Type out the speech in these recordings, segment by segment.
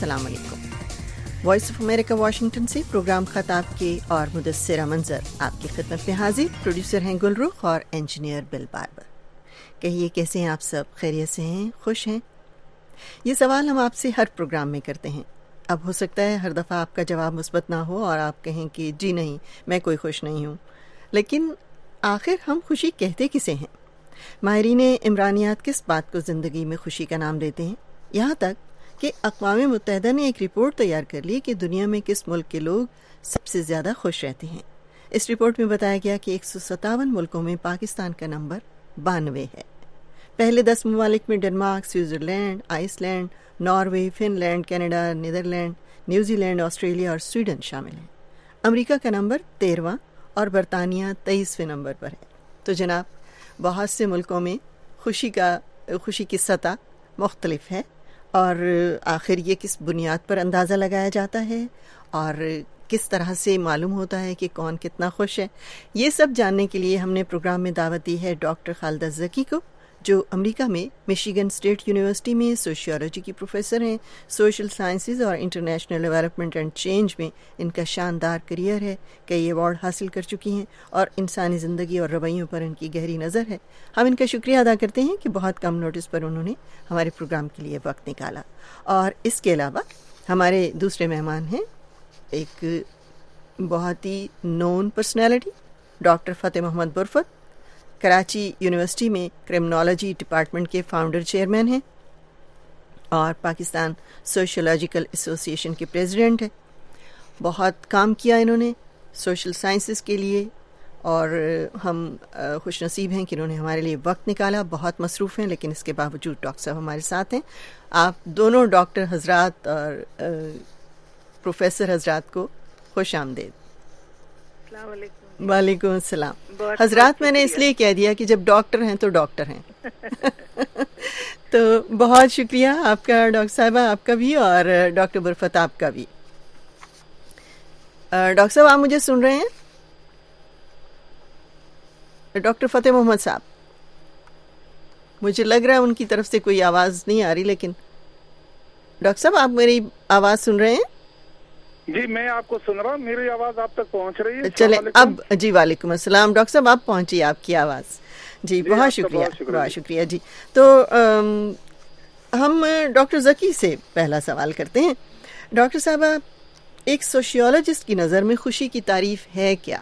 السلام علیکم۔ Voice of America Washington سے پروگرام خطاب کے اور مدثرہ منظر آپ کی خدمت میں حاضر۔ پروڈیوسر ہیں گل رخ اور انجینئر بل باربر۔ کہیے کیسے ہیں آپ سب؟ خیریت سے ہیں؟ خوش ہیں؟ یہ سوال ہم آپ سے ہر پروگرام میں کرتے ہیں۔ اب ہو سکتا ہے ہر دفعہ آپ کا جواب مثبت نہ ہو اور آپ کہیں کہ جی نہیں، میں کوئی خوش نہیں ہوں، لیکن آخر ہم خوشی کہتے کسے ہیں؟ ماہرین عمرانیات کس بات کو زندگی میں خوشی کا نام دیتے ہیں؟ یہاں تک کہ اقوام متحدہ نے ایک رپورٹ تیار کر لی کہ دنیا میں کس ملک کے لوگ سب سے زیادہ خوش رہتے ہیں۔ اس رپورٹ میں بتایا گیا کہ 157 ملکوں میں پاکستان کا نمبر 92 ہے۔ پہلے 10 ممالک میں Denmark, Switzerland, Iceland, Norway, Finland, Canada, Netherland, New Zealand, Australia اور سویڈن شامل ہیں۔ امریکہ کا نمبر 13واں اور برطانیہ 23ویں نمبر پر ہے۔ تو جناب، بہت سے ملکوں میں خوشی کی سطح مختلف ہے، اور آخر یہ کس بنیاد پر اندازہ لگایا جاتا ہے اور کس طرح سے معلوم ہوتا ہے کہ کون کتنا خوش ہے؟ یہ سب جاننے کے لیے ہم نے پروگرام میں دعوت دی ہے ڈاکٹر خالدہ ذکی کو، جو امریکہ میں مشیگن اسٹیٹ یونیورسٹی میں سوشیولوجی کی پروفیسر ہیں۔ سوشل سائنسز اور انٹرنیشنل ڈیولپمنٹ اینڈ چینج میں ان کا شاندار کریئر ہے، کئی ایوارڈ حاصل کر چکی ہیں اور انسانی زندگی اور رویوں پر ان کی گہری نظر ہے۔ ہم ان کا شکریہ ادا کرتے ہیں کہ بہت کم نوٹس پر انہوں نے ہمارے پروگرام کے لیے وقت نکالا۔ اور اس کے علاوہ ہمارے دوسرے مہمان ہیں ایک بہت ہی نون personality, doctor Fateh Muhammad Burfat, Karachi university میں کرمنالوجی ڈپارٹمنٹ کے فاؤنڈر چیئرمین ہیں اور پاکستان سوشیولوجیکل ایسوسی ایشن کے پریزیڈنٹ ہیں۔ بہت کام کیا انہوں نے سوشل سائنسز کے لیے، اور ہم خوش نصیب ہیں کہ انہوں نے ہمارے لیے وقت نکالا۔ بہت مصروف ہیں، لیکن اس کے باوجود ڈاکٹر صاحب ہمارے ساتھ ہیں۔ آپ دونوں ڈاکٹر حضرات اور پروفیسر حضرات کو خوش آمدید۔ السلام علیکم۔ وعلیکم السلام۔ حضرات میں نے اس لیے کہہ دیا کہ جب ڈاکٹر ہیں تو ڈاکٹر ہیں۔ تو بہت شکریہ آپ کا ڈاکٹر صاحبہ، آپ کا بھی، اور ڈاکٹر برفت آپ کا بھی۔ ڈاکٹر صاحب آپ مجھے سن رہے ہیں؟ ڈاکٹر فتح محمد صاحب، مجھے لگ رہا ہے ان کی طرف سے کوئی آواز نہیں آ رہی، لیکن ڈاکٹر صاحب آپ میری آواز سن رہے ہیں؟ جی میں آپ کو سن رہا ہوں، میری آواز آپ تک پہنچ رہی ہے؟ چلے اب جی، وعلیکم السلام ڈاکٹر صاحب، آپ پہنچی آپ کی آواز۔ جی بہت شکریہ، بہت شکریہ۔ جی تو ہم ڈاکٹر ذکی سے پہلا سوال کرتے ہیں۔ ڈاکٹر صاحب، ایک سوشیولوجسٹ کی نظر میں خوشی کی تعریف ہے کیا؟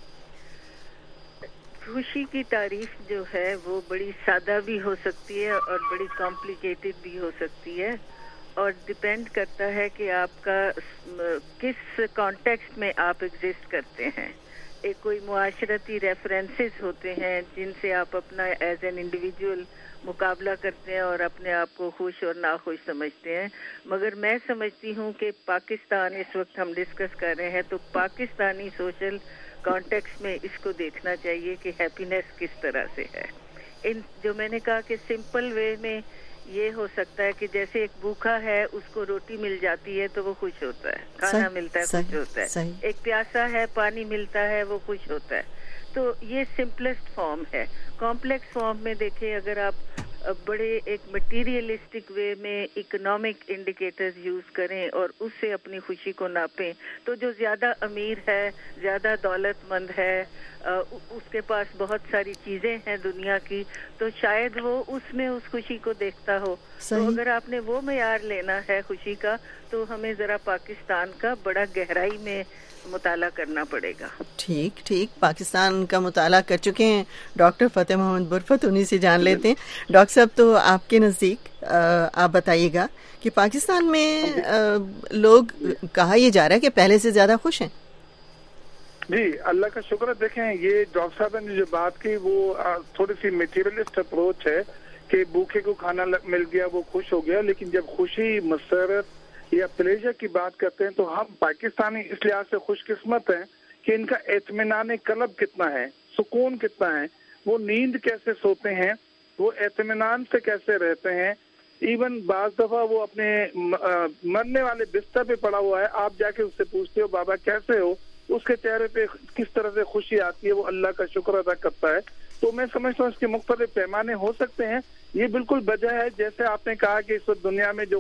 خوشی کی تعریف جو ہے وہ بڑی سادہ بھی ہو سکتی ہے اور بڑی کمپلیکیٹڈ بھی ہو سکتی ہے، اور ڈپینڈ کرتا ہے کہ آپ کا کس کانٹیکسٹ میں آپ ایگزسٹ کرتے ہیں۔ ایک کوئی معاشرتی ریفرنسز ہوتے ہیں جن سے آپ اپنا ایز این انڈیویجول مقابلہ کرتے ہیں اور اپنے آپ کو خوش اور ناخوش سمجھتے ہیں، مگر میں سمجھتی ہوں کہ پاکستان اس وقت ہم ڈسکس کر رہے ہیں تو پاکستانی سوشل کانٹیکسٹ میں اس کو دیکھنا چاہیے کہ ہیپینس کس طرح سے ہے۔ جو میں نے کہا کہ سمپل وے میں یہ ہو سکتا ہے کہ جیسے ایک بھوکا ہے اس کو روٹی مل جاتی ہے تو وہ خوش ہوتا ہے، کھانا ملتا ہے خوش ہوتا ہے، ایک پیاسا ہے پانی ملتا ہے وہ خوش ہوتا ہے۔ تو یہ سمپلسٹ فارم ہے۔ کمپلیکس فارم میں دیکھیں، اگر آپ بڑے ایک مٹیریلسٹک وے میں اکنامک انڈیکیٹرز یوز کریں اور اس سے اپنی خوشی کو ناپیں، تو جو زیادہ امیر ہے، زیادہ دولت مند ہے، اس کے پاس بہت ساری چیزیں ہیں دنیا کی، تو شاید وہ اس میں اس خوشی کو دیکھتا ہو۔ تو اگر آپ نے وہ معیار لینا ہے خوشی کا، تو ہمیں ذرا پاکستان کا بڑا گہرائی میں مطالعہ کرنا پڑے گا۔ ٹھیک، پاکستان کا مطالعہ کر چکے ہیں ڈاکٹر فتح محمد برفت، انہی سے جان لیتے ہیں۔ ڈاکٹر صاحب، تو آپ کے نزدیک آپ بتائیے گا کہ پاکستان میں لوگ، کہا یہ جا رہا ہے کہ پہلے سے زیادہ خوش ہیں۔ جی اللہ کا شکر ہے۔ دیکھیں، یہ ڈاکٹر صاحب نے جو بات کی وہ تھوڑی سی میٹیریلسٹ اپروچ ہے کہ بھوکے کو کھانا مل گیا وہ خوش ہو گیا، لیکن جب خوشی، مسرت یا پلیجر کی بات کرتے ہیں تو ہم پاکستانی اس لحاظ سے خوش قسمت ہیں کہ ان کا اطمینان قلب کتنا ہے، سکون کتنا ہے، وہ نیند کیسے سوتے ہیں، وہ اطمینان سے کیسے رہتے ہیں۔ ایون بعض دفعہ وہ اپنے مرنے والے بستر پہ پڑا ہوا ہے، آپ جا کے اس سے پوچھتے ہو بابا کیسے ہو، اس کے چہرے پہ کس طرح سے خوشی آتی ہے، وہ اللہ کا شکر ادا کرتا ہے۔ تو میں سمجھتا ہوں اس کے مختلف پیمانے ہو سکتے ہیں۔ یہ بالکل وجہ ہے، جیسے آپ نے کہا کہ اس وقت دنیا میں جو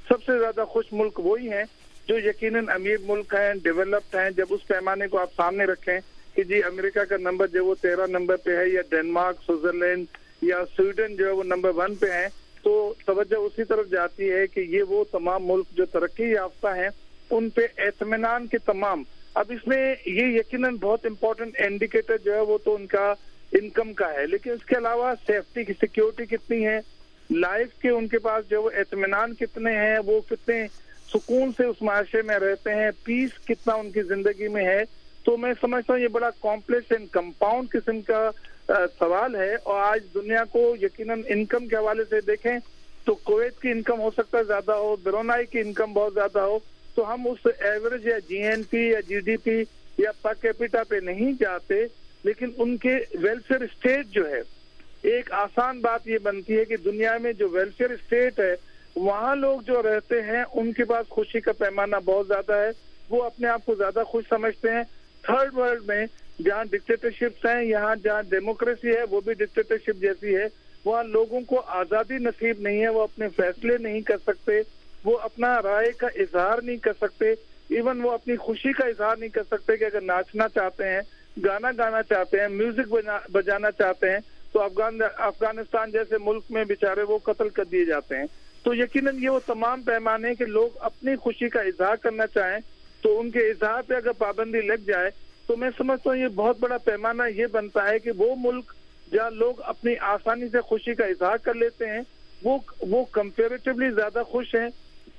سب سے زیادہ خوش ملک وہی ہیں جو یقیناً امیر ملک ہیں, ڈیولپڈ ہیں. جب اس پیمانے کو آپ سامنے رکھیں کہ جی امریکہ کا نمبر جو وہ 13 نمبر پہ ہے, یا ڈنمارک, سوئٹزرلینڈ یا سویڈن جو ہے وہ نمبر 1 پہ ہیں, تو توجہ اسی طرف جاتی ہے کہ یہ وہ تمام ملک جو ترقی یافتہ ہیں ان پہ اطمینان کے تمام. اب اس میں یہ یقیناً بہت امپورٹنٹ انڈیکیٹر جو ہے وہ تو ان کا انکم کا ہے, لیکن اس کے علاوہ سیفٹی کی سیکیورٹی کتنی ہے, لائف کے ان کے پاس جو وہ اطمینان کتنے ہیں, وہ کتنے سکون سے اس معاشرے میں رہتے ہیں, پیس کتنا ان کی زندگی میں ہے. تو میں سمجھتا ہوں یہ بڑا کمپلیکس اینڈ کمپاؤنڈ قسم کا سوال ہے. اور آج دنیا کو یقیناً انکم کے حوالے سے دیکھیں تو کویت کی انکم ہو سکتا ہے زیادہ ہو, برونائی کی انکم بہت زیادہ ہو, تو ہم اس ایوریج یا جی این پی یا جی ڈی پی یا پر کیپیٹا پہ نہیں جاتے, لیکن ان کے ویلفیئر اسٹیٹ جو ہے, ایک آسان بات یہ بنتی ہے کہ دنیا میں جو ویلفیئر اسٹیٹ ہے وہاں لوگ جو رہتے ہیں ان کے پاس خوشی کا پیمانہ بہت زیادہ ہے, وہ اپنے آپ کو زیادہ خوش سمجھتے ہیں. تھرڈ ورلڈ میں جہاں ڈکٹیٹرشپس ہیں, یہاں جہاں ڈیموکریسی ہے وہ بھی ڈکٹیٹرشپ جیسی ہے, وہاں لوگوں کو آزادی نصیب نہیں ہے, وہ اپنے فیصلے نہیں کر سکتے, وہ اپنا رائے کا اظہار نہیں کر سکتے, ایون وہ اپنی خوشی کا اظہار نہیں کر سکتے کہ اگر ناچنا چاہتے ہیں, گانا گانا چاہتے ہیں, میوزک بجانا چاہتے ہیں تو افغانستان جیسے ملک میں بیچارے وہ قتل کر دیے جاتے ہیں. تو یقیناً یہ وہ تمام پیمانے کہ لوگ اپنی خوشی کا اظہار کرنا چاہیں تو ان کے اظہار پہ اگر پابندی لگ جائے تو میں سمجھتا ہوں یہ بہت بڑا پیمانہ یہ بنتا ہے کہ وہ ملک جہاں لوگ اپنی آسانی سے خوشی کا اظہار کر لیتے ہیں وہ کمپیریٹیولی زیادہ خوش ہیں.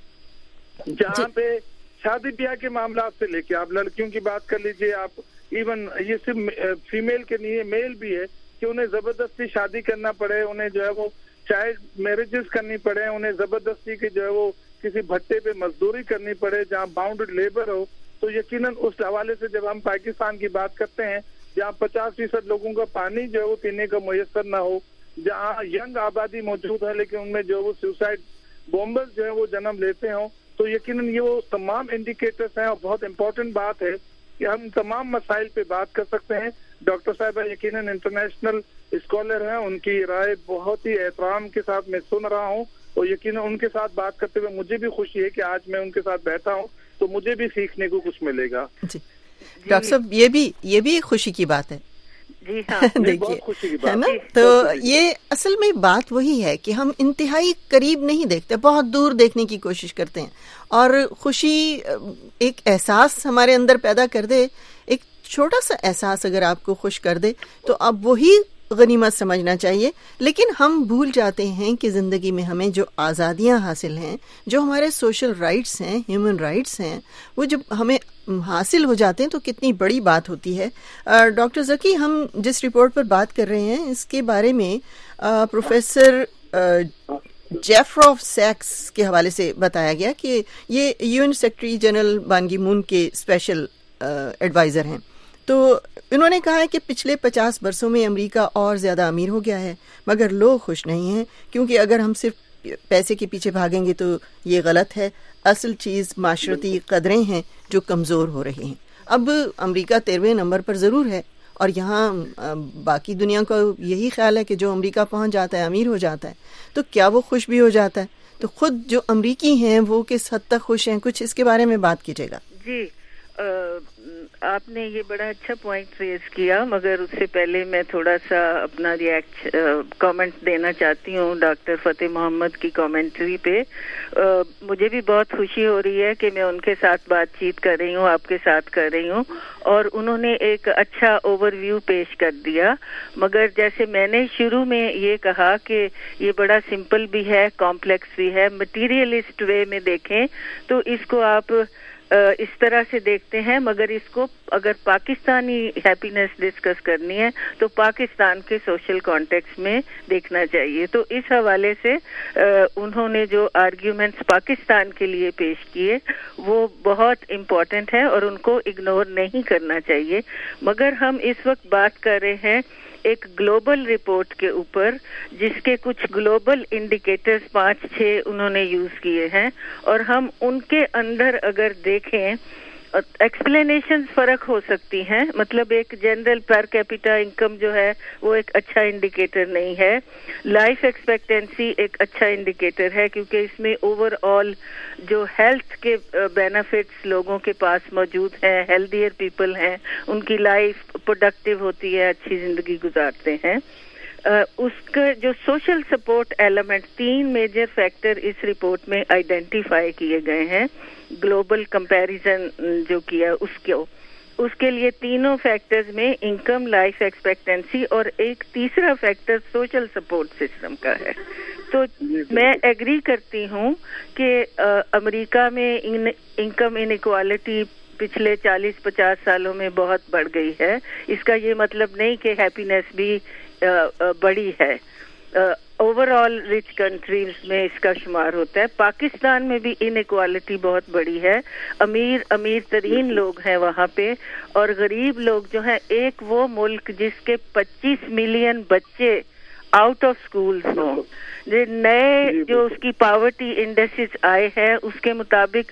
جہاں پہ شادی بیاہ کے معاملات سے لے کے آپ لڑکیوں کی بات کر لیجئے, آپ ایون یہ صرف فیمیل کے نہیں ہے, میل بھی ہے کہ انہیں زبردستی شادی کرنا پڑے, انہیں جو ہے وہ چائلڈ میرجز کرنی پڑے, انہیں زبردستی کی جو ہے وہ کسی بھٹے پہ مزدوری کرنی پڑے جہاں باؤنڈڈ لیبر ہو. تو یقیناً اس حوالے سے جب ہم پاکستان کی بات کرتے ہیں جہاں 50% لوگوں کا پانی جو ہے وہ پینے کا میسر نہ ہو, جہاں ینگ آبادی موجود ہے لیکن ان میں جو وہ سوسائڈ بومبرز جو ہے وہ جنم لیتے ہوں, تو یقیناً یہ وہ تمام انڈیکیٹرز ہیں. اور بہت امپورٹنٹ بات ہے کہ ہم تمام مسائل پہ بات کر سکتے ہیں. ڈاکٹر صاحبہ یقیناً انٹرنیشنل اسکالر ہیں, ان کی رائے بہت ہی احترام کے ساتھ میں سن رہا ہوں, اور یقیناً ان کے ساتھ بات کرتے ہوئے مجھے بھی خوشی ہے کہ آج میں ان کے ساتھ بیٹھا ہوں تو مجھے بھی سیکھنے کو کچھ ملے گا. جی ڈاکٹر صاحب یہ بھی خوشی کی بات ہے. جی ہاں دیکھیے ہے نا, تو یہ اصل میں بات وہی ہے کہ ہم انتہائی قریب نہیں دیکھتے, بہت دور دیکھنے کی کوشش کرتے ہیں, اور خوشی ایک احساس ہمارے اندر پیدا کر دے, ایک چھوٹا سا احساس اگر آپ کو خوش کر دے تو اب وہی غنیمت سمجھنا چاہیے. لیکن ہم بھول جاتے ہیں کہ زندگی میں ہمیں جو آزادیاں حاصل ہیں, جو ہمارے سوشل رائٹس ہیں, ہیومن رائٹس ہیں, وہ جب ہمیں حاصل ہو جاتے ہیں تو کتنی بڑی بات ہوتی ہے. ڈاکٹر ذکی, ہم جس رپورٹ پر بات کر رہے ہیں اس کے بارے میں پروفیسر جیفری سیکس کے حوالے سے بتایا گیا کہ یہ یون سیکرٹری جنرل بان کی مون کے اسپیشل ایڈوائزر ہیں. تو انہوں نے کہا ہے کہ پچھلے 50 برسوں میں امریکہ اور زیادہ امیر ہو گیا ہے, مگر لوگ خوش نہیں ہیں, کیونکہ اگر ہم صرف پیسے کے پیچھے بھاگیں گے تو یہ غلط ہے. اصل چیز معاشرتی قدریں ہیں جو کمزور ہو رہی ہیں. اب امریکہ 13ویں نمبر پر ضرور ہے, اور یہاں باقی دنیا کا یہی خیال ہے کہ جو امریکہ پہنچ جاتا ہے امیر ہو جاتا ہے, تو کیا وہ خوش بھی ہو جاتا ہے؟ تو خود جو امریکی ہیں وہ کس حد تک خوش ہیں, کچھ اس کے بارے میں بات کیجیے گا. جی آپ نے یہ بڑا اچھا پوائنٹ ریز کیا, مگر اس سے پہلے میں تھوڑا سا اپنا کامنٹ دینا چاہتی ہوں ڈاکٹر فتح محمد کی کامنٹری پہ. مجھے بھی بہت خوشی ہو رہی ہے کہ میں ان کے ساتھ بات چیت کر رہی ہوں, آپ کے ساتھ کر رہی ہوں, اور انہوں نے ایک اچھا اوور ویو پیش کر دیا. مگر جیسے میں نے شروع میں یہ کہا کہ یہ بڑا سمپل بھی ہے, کمپلیکس بھی ہے. مٹیریلسٹ وے میں دیکھیں تو اس کو آپ اس طرح سے دیکھتے ہیں, مگر اس کو اگر پاکستانی ہیپینس ڈسکس کرنی ہے تو پاکستان کے سوشل کانٹیکس میں دیکھنا چاہیے. تو اس حوالے سے انہوں نے جو آرگیومنٹس پاکستان کے لیے پیش کیے وہ بہت امپورٹنٹ ہے اور ان کو اگنور نہیں کرنا چاہیے. مگر ہم اس وقت بات کر رہے ہیں ایک گلوبل رپورٹ کے اوپر, جس کے کچھ گلوبل انڈیکیٹرز 5-6 انہوں نے یوز کیے ہیں, اور ہم ان کے اندر اگر دیکھیں ایکسپلینیشن فرق ہو سکتی ہیں. مطلب ایک جنرل پر کیپیٹا انکم جو ہے وہ ایک اچھا انڈیکیٹر نہیں ہے. لائف ایکسپیکٹینسی ایک اچھا انڈیکیٹر ہے کیونکہ اس میں اوور آل جو ہیلتھ کے بینیفٹس لوگوں کے پاس موجود ہیں, ہیلدیئر پیپل ہیں, ان کی لائف پروڈکٹیو ہوتی ہے, اچھی زندگی گزارتے ہیں. اس کا جو social support element 3 major factor اس رپورٹ میں آئیڈینٹیفائی کیے گئے ہیں. گلوبل کمپیریزن جو کیا اس کے لیے تینوں فیکٹرز میں انکم, لائف ایکسپیکٹینسی اور ایک تیسرا فیکٹر سوشل سپورٹ سسٹم کا ہے. تو میں ایگری کرتی ہوں کہ امریکہ میں انکم انیکوالٹی پچھلے 40-50 سالوں میں بہت بڑھ گئی ہے. اس کا یہ مطلب نہیں کہ ہیپینس بھی بڑی ہے. اوور آل رچ کنٹریز میں اس کا شمار ہوتا ہے. پاکستان میں بھی انیکوالٹی بہت بڑی ہے. امیر ترین لوگ ہیں وہاں پہ اور غریب لوگ جو ہیں. ایک وہ ملک جس کے 25 ملین بچے آؤٹ آف اسکولز ہوں. نئے جو اس کی پاورٹی انڈیکسز آئے ہیں اس کے مطابق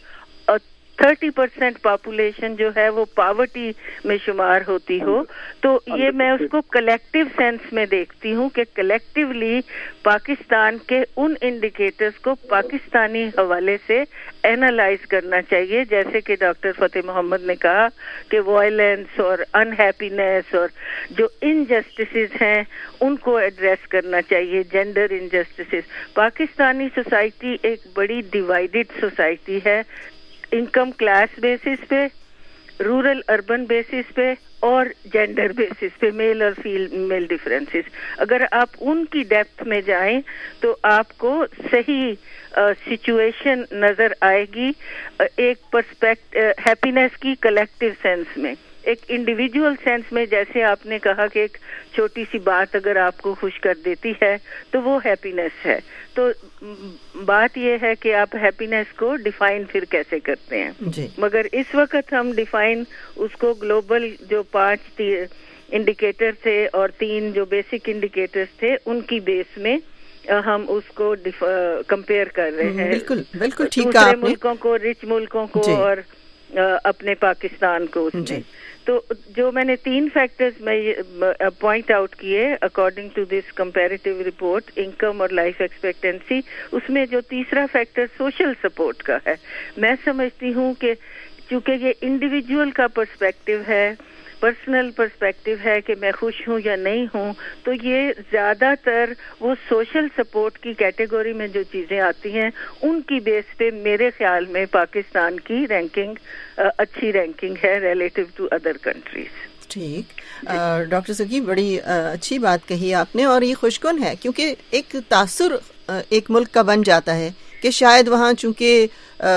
30% پاپولیشن جو ہے وہ پاورٹی میں شمار ہوتی ہو. تو یہ میں اس کو کلیکٹیو سینس میں دیکھتی ہوں کہ کلیکٹیولی پاکستان کے ان انڈیکیٹرز کو پاکستانی حوالے سے اینالائز کرنا چاہیے. جیسے کہ ڈاکٹر فتح محمد نے کہا کہ وائلنس اور انہیپینس اور جو انجسٹسز ہیں ان کو ایڈریس کرنا چاہیے. جینڈر انجسٹسز. پاکستانی سوسائٹی ایک بڑی ڈیوائیڈڈ سوسائٹی ہے, انکم کلاس بیسس پہ, رورل اربن بیسس پہ اور جینڈر بیسس پہ, میل اور فیمیل ڈفرینسز. اگر آپ ان کی ڈیپتھ میں جائیں تو آپ کو صحیح سچویشن نظر آئے گی. ایک ہیپینس کی کلیکٹیو سینس میں, ایک انڈیویجول سینس میں, جیسے آپ نے کہا کہ ایک چھوٹی سی بات اگر آپ کو خوش کر دیتی ہے تو وہ ہیپینس ہے. تو بات یہ ہے کہ آپ ہیپینس کو ڈیفائن پھر کیسے کرتے ہیں جی. مگر اس وقت ہم ڈیفائن اس کو گلوبل جو 5 انڈیکیٹر تھے اور 3 جو بیسک انڈیکیٹرز تھے ان کی بیس میں ہم اس کو کمپیئر کر رہے ہیں. بالکل بالکل ٹھیک. دوسرے ملکوں کو, رچ ملکوں کو اور اپنے پاکستان کو. جی. تو جو میں نے 3 فیکٹرز میں پوائنٹ آؤٹ کیے according to this comparative report, income اور لائف ایکسپیکٹینسی, اس میں جو تیسرا فیکٹر سوشل سپورٹ کا ہے, میں سمجھتی ہوں کہ چونکہ یہ انڈیویجول کا پرسپیکٹیو ہے, پرسنل پرسپیکٹیو ہے کہ میں خوش ہوں یا نہیں ہوں, تو یہ زیادہ تر وہ سوشل سپورٹ کی کیٹیگری میں جو چیزیں آتی ہیں ان کی بیس پہ میرے خیال میں پاکستان کی رینکنگ اچھی رینکنگ ہے ریلیٹیو ٹو ادر کنٹریز. ٹھیک. ڈاکٹر سگی بڑی اچھی بات کہی آپ نے, اور یہ خوشگوار ہے کیونکہ ایک تاثر ایک ملک کا بن جاتا ہے کہ شاید وہاں چونکہ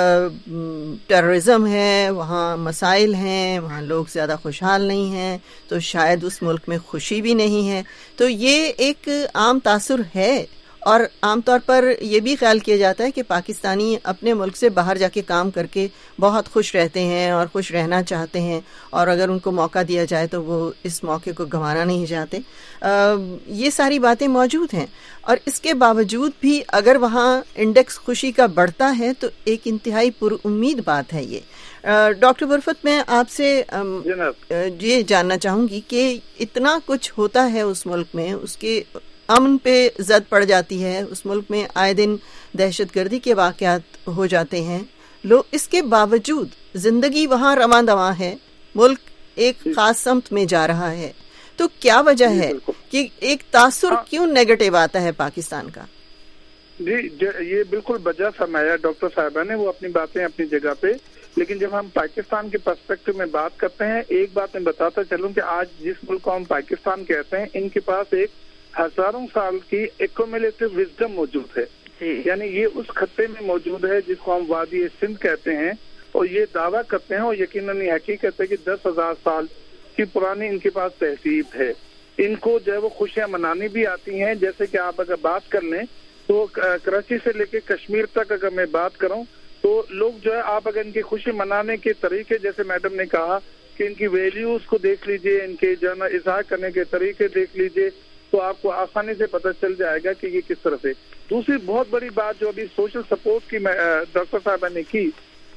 ٹیررزم ہے, وہاں مسائل ہیں, وہاں لوگ زیادہ خوشحال نہیں ہیں, تو شاید اس ملک میں خوشی بھی نہیں ہے. تو یہ ایک عام تاثر ہے. اور عام طور پر یہ بھی خیال کیا جاتا ہے کہ پاکستانی اپنے ملک سے باہر جا کے کام کر کے بہت خوش رہتے ہیں اور خوش رہنا چاہتے ہیں, اور اگر ان کو موقع دیا جائے تو وہ اس موقع کو گنوانا نہیں چاہتے. یہ ساری باتیں موجود ہیں, اور اس کے باوجود بھی اگر وہاں انڈیکس خوشی کا بڑھتا ہے تو ایک انتہائی پر امید بات ہے یہ. ڈاکٹر برفت, میں آپ سے یہ جاننا چاہوں گی کہ اتنا کچھ ہوتا ہے اس ملک میں, اس کے امن پہ زد پڑ جاتی ہے, اس ملک میں آئے دن دہشت گردی کے واقعات ہو جاتے ہیں, لوگ اس کے باوجود زندگی وہاں رواں دواں ہے, ملک ایک خاص سمت میں جا رہا ہے. تو کیا وجہ ہے کہ ایک تاثر کیوں نیگیٹو آتا ہے پاکستان کا؟ جی یہ بالکل وجہ فرمایا ڈاکٹر صاحبہ نے, وہ اپنی باتیں اپنی جگہ پہ. لیکن جب ہم پاکستان کے پرسپیکٹو میں بات کرتے ہیں, ایک بات میں بتاتا چلوں کہ آج جس ملک کو ہم پاکستان کہتے ہیں ان کے پاس ایک ہزاروں سال کی ایکومولیٹو وزڈم موجود ہے. یعنی یہ اس خطے میں موجود ہے جس کو ہم وادی سندھ کہتے ہیں, اور یہ دعویٰ کرتے ہیں اور یقیناً یہ حقیقت ہے کہ 10,000 سال کی پرانی ان کے پاس تہذیب ہے. ان کو جو ہے وہ خوشیاں منانی بھی آتی ہیں. جیسے کہ آپ اگر بات کر لیں تو کراچی سے لے کے کشمیر تک اگر میں بات کروں تو لوگ جو ہے, آپ اگر ان کی خوشی منانے کے طریقے, جیسے میڈم نے کہا کہ ان کی ویلیوز کو دیکھ لیجئے, ان کے جو ہے اظہار کرنے کے طریقے دیکھ لیجئے, تو آپ کو آسانی سے پتہ چل جائے گا کہ یہ کس طرح سے. دوسری بہت بڑی بات جو ابھی سوشل سپورٹ کی ڈاکٹر صاحبہ نے کی,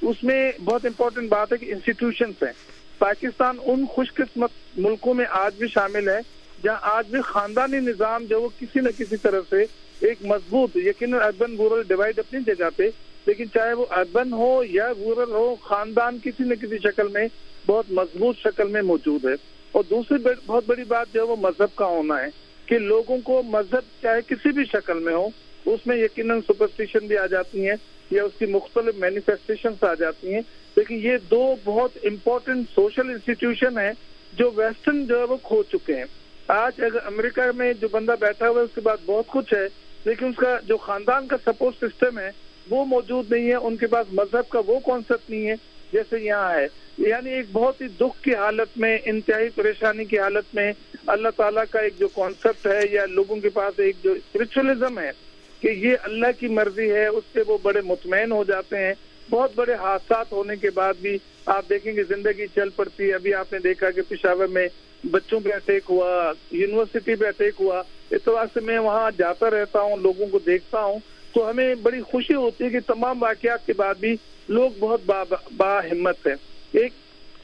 اس میں بہت امپورٹنٹ بات ہے کہ انسٹیٹیوشنس ہیں. پاکستان ان خوش قسمت ملکوں میں آج بھی شامل ہے جہاں آج بھی خاندانی نظام جو وہ کسی نہ کسی طرح سے ایک مضبوط, یقیناً اربن رورل ڈیوائڈ اپنی جگہ پہ, لیکن چاہے وہ اربن ہو یا رورل ہو, خاندان کسی نہ کسی شکل میں بہت مضبوط شکل میں موجود ہے. اور دوسری بہت بڑی بات جو ہے وہ مذہب کا ہونا ہے کہ لوگوں کو مذہب چاہے کسی بھی شکل میں ہو, اس میں یقیناً سپرسٹیشن بھی آ جاتی ہیں یا اس کی مختلف مینیفیسٹیشنز آ جاتی ہیں, لیکن یہ دو بہت امپورٹنٹ سوشل انسٹیٹیوشن ہیں جو ویسٹرن جو ہے وہ کھو چکے ہیں. آج اگر امریکہ میں جو بندہ بیٹھا ہوا ہے اس کے بعد بہت کچھ ہے, لیکن اس کا جو خاندان کا سپورٹ سسٹم ہے وہ موجود نہیں ہے. ان کے پاس مذہب کا وہ کانسیپٹ نہیں ہے جیسے یہاں ہے. یعنی ایک بہت ہی دکھ کی حالت میں, انتہائی پریشانی کی حالت میں اللہ تعالیٰ کا ایک جو کانسیپٹ ہے یا لوگوں کے پاس ایک جو اسپرچولیزم ہے کہ یہ اللہ کی مرضی ہے, اس سے وہ بڑے مطمئن ہو جاتے ہیں. بہت بڑے حادثات ہونے کے بعد بھی آپ دیکھیں کہ زندگی چل پڑتی ہے. ابھی آپ نے دیکھا کہ پشاور میں بچوں پہ اٹیک ہوا, یونیورسٹی پہ اٹیک ہوا. اس واسطے میں وہاں جاتا رہتا ہوں, لوگوں کو دیکھتا ہوں, تو ہمیں بڑی خوشی ہوتی ہے کہ تمام واقعات کے بعد بھی لوگ بہت با ہمت ہیں. ایک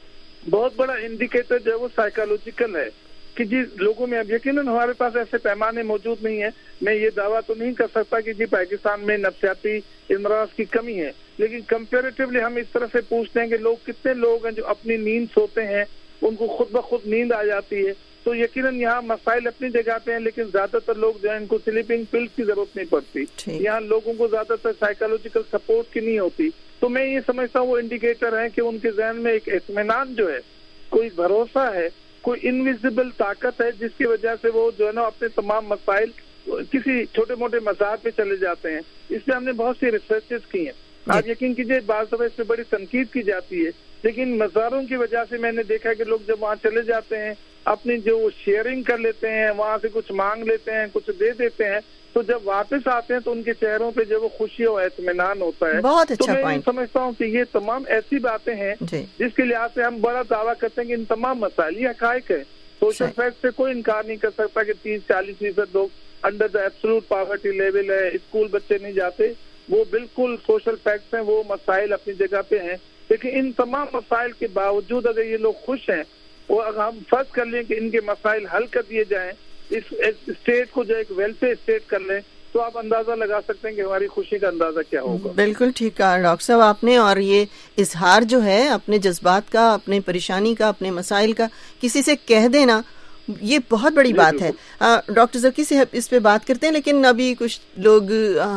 بہت بڑا انڈیکیٹر جو ہے وہ سائیکالوجیکل ہے کہ جی لوگوں میں, اب یقیناً ہمارے پاس ایسے پیمانے موجود نہیں ہیں. میں یہ دعویٰ تو نہیں کر سکتا کہ جی پاکستان میں نفسیاتی امراض کی کمی ہے, لیکن کمپیریٹیولی ہم اس طرح سے پوچھتے ہیں کہ لوگ کتنے لوگ ہیں جو اپنی نیند سوتے ہیں, ان کو خود بخود نیند آ جاتی ہے. تو یقیناً یہاں مسائل اپنی جگہ پہ ہیں, لیکن زیادہ تر لوگ جو ہیں ان کو سلیپنگ پلس کی ضرورت نہیں پڑتی. یہاں لوگوں کو زیادہ تر سائیکالوجیکل سپورٹ کی نہیں ہوتی. تو میں یہ سمجھتا ہوں وہ انڈیکیٹر ہے کہ ان کے ذہن میں ایک اطمینان جو ہے, کوئی بھروسہ ہے, کوئی انویزیبل طاقت ہے جس کی وجہ سے وہ جو ہے نا اپنے تمام مسائل کسی چھوٹے موٹے مزار پہ چلے جاتے ہیں. اس پہ ہم نے بہت سی ریسرچز کی ہیں. آپ یقین کیجیے بعض دفعہ اس پہ بڑی تنقید کی جاتی ہے, لیکن مزاروں کی وجہ سے میں نے دیکھا کہ لوگ جب وہاں چلے جاتے ہیں اپنی جو شیئرنگ کر لیتے ہیں, وہاں سے کچھ مانگ لیتے ہیں, کچھ دے دیتے ہیں, تو جب واپس آتے ہیں تو ان کے چہروں پہ جو وہ خوشی اور اطمینان ہوتا ہے. بہت اچھا تو میں سمجھتا ہوں کہ یہ تمام ایسی باتیں ہیں جس کے لحاظ سے ہم بڑا دعویٰ کرتے ہیں کہ ان تمام مسائل یہ حقائق ہے. سوشل فیکٹ سے کوئی انکار نہیں کر سکتا کہ 30-40% لوگ under the absolute poverty level ہے, اسکول بچے نہیں جاتے, وہ بالکل سوشل فیکٹس ہیں, وہ مسائل اپنی جگہ پہ ہیں. لیکن ان تمام مسائل کے باوجود اگر یہ لوگ خوش ہیں, اور اگر ہم فرض کر لیں کہ ان کے مسائل حل کر دیے جائیں, اس اسٹیٹ کو جو ایک ویلفیئر اسٹیٹ کر لیں, تو آپ اندازہ لگا سکتے ہیں کہ ہماری خوشی کا اندازہ کیا ہوگا. بالکل ٹھیک کہا ڈاکٹر صاحب آپ نے. اور یہ اظہار جو ہے اپنے جذبات کا, اپنے پریشانی کا, اپنے مسائل کا کسی سے کہہ دینا, یہ بہت بڑی بات ہے. ڈاکٹر ذکی سے اس پہ بات کرتے ہیں, لیکن ابھی کچھ لوگ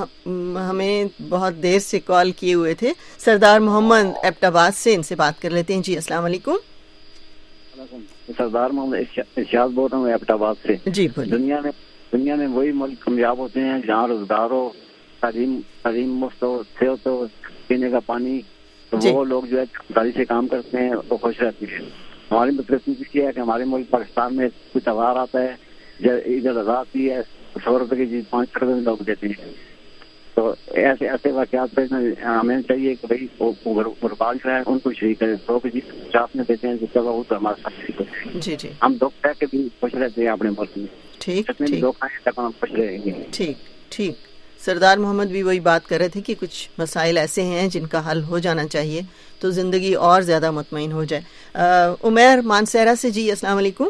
ہمیں بہت دیر سے کال کیے ہوئے تھے. سردار محمد ایبٹ آباد سے, ان سے بات کر لیتے ہیں. جی السلام علیکم. سردار محمد ارشاد بول رہا ہوں ایبٹ آباد سے. جی بولیے. دنیا میں وہی ملک کامیاب ہوتے ہیں جہاں روزگار ہو, تعلیم مفت ہو, صحت ہو, پینے کا پانی, تو وہ لوگ جو ہے داری سے کام کرتے ہیں وہ خوش رہتے ہیں. ہماری بدقسمتی یہ ہے کہ ہمارے ملک پاکستان میں کوئی تہوار آتا ہے, ادھر رضا آتی ہے, 100 روپے کی چیز 500 روپے میں لوگ دیتے ہیں. تو ایسے واقعات پہ ہمیں چاہیے کہ بھائی غربال جو ہے ان کو شریک کریں. 100 کی چیز 50 میں دیتے ہیں, جس کا وہ تو ہمارے ساتھ شریک کرتے ہیں. جی جی, ہم دکھ رہ کے بھی خوش رہتے ہیں اپنے ملک میں. ٹھیک ٹھیک ٹھیک. سردار محمد بھی وہی بات کر رہے تھے کہ کچھ مسائل ایسے ہیں جن کا حل ہو جانا چاہیے تو زندگی اور زیادہ مطمئن ہو جائے. عمیر مانسیرا سے. جی السلام علیکم.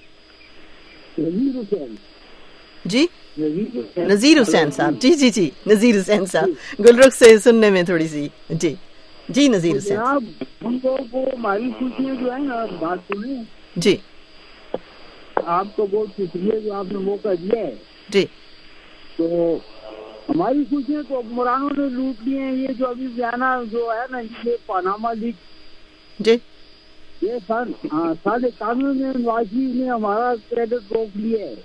جی نذیر حسین صاحب. جی جی جی نذیر حسین صاحب, گلرخ سے سننے میں تھوڑی سی. جی جی نذیر حسین. ہم لوگوں کو ہماری خوشیاں جو ہے نا, بات سنیں. جی آپ کو بہت شکریہ جو آپ نے موقع دیا ہے. جی تو ہماری خوشیاں تو حکمرانوں نے لوٹ لی ہیں. یہ جو ابھی بیانہ جو ہے نا, یہ پاناما لیک, جی یہ سارے قانون میں نواز شریف نے ہمارا کریڈٹ روک لیا ہے.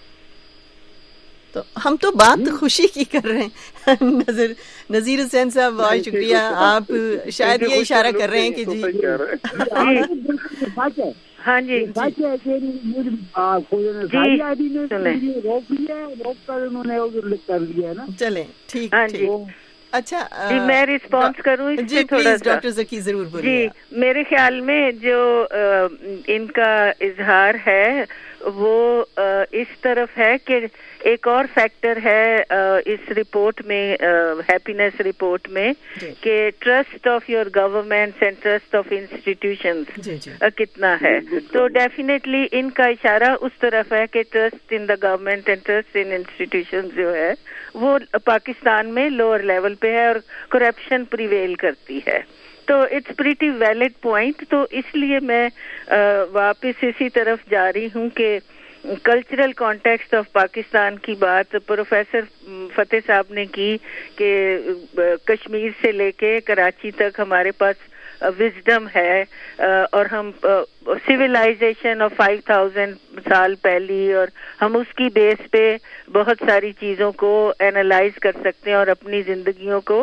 تو ہم تو بات خوشی کی کر رہے ہیں. نذیر حسین صاحب بہت شکریہ. آپ شاید یہ اشارہ کر رہے ہیں کہ جی سچ ہے. ہاں جی سچ ہے کہ ساری آدمی نے روک لیا ہے, روک کر انہوں نے کر لیا ہے نا. چلیں ٹھیک. اچھا جی میں رسپانس کروں اس جی پلیز ڈاکٹر ذکی ضرور بولیے. جی میرے خیال میں جو ان کا اظہار ہے وہ اس طرف ہے کہ ایک اور فیکٹر ہے اس رپورٹ میں، ہیپینس رپورٹ میں، کہ trust of your government and trust of institutions کتنا ہے. تو ڈیفینیٹلی ان کا اشارہ اس طرف ہے کہ trust in the government and trust in institutions جو ہے وہ پاکستان میں لوور لیول پہ ہے اور کرپشن پریویل کرتی ہے. تو اٹس پریٹی ویلڈ پوائنٹ. تو اس لیے میں واپس اسی طرف جا رہی ہوں کہ کلچرل کانٹیکسٹ آف پاکستان کی بات پروفیسر فتح صاحب نے کی کہ کشمیر سے لے کے کراچی تک ہمارے پاس وزڈم ہے اور ہم سویلائزیشن آف 5000 سال پہلی، اور ہم اس کی بیس پہ بہت ساری چیزوں کو اینالائز کر سکتے ہیں اور اپنی زندگیوں کو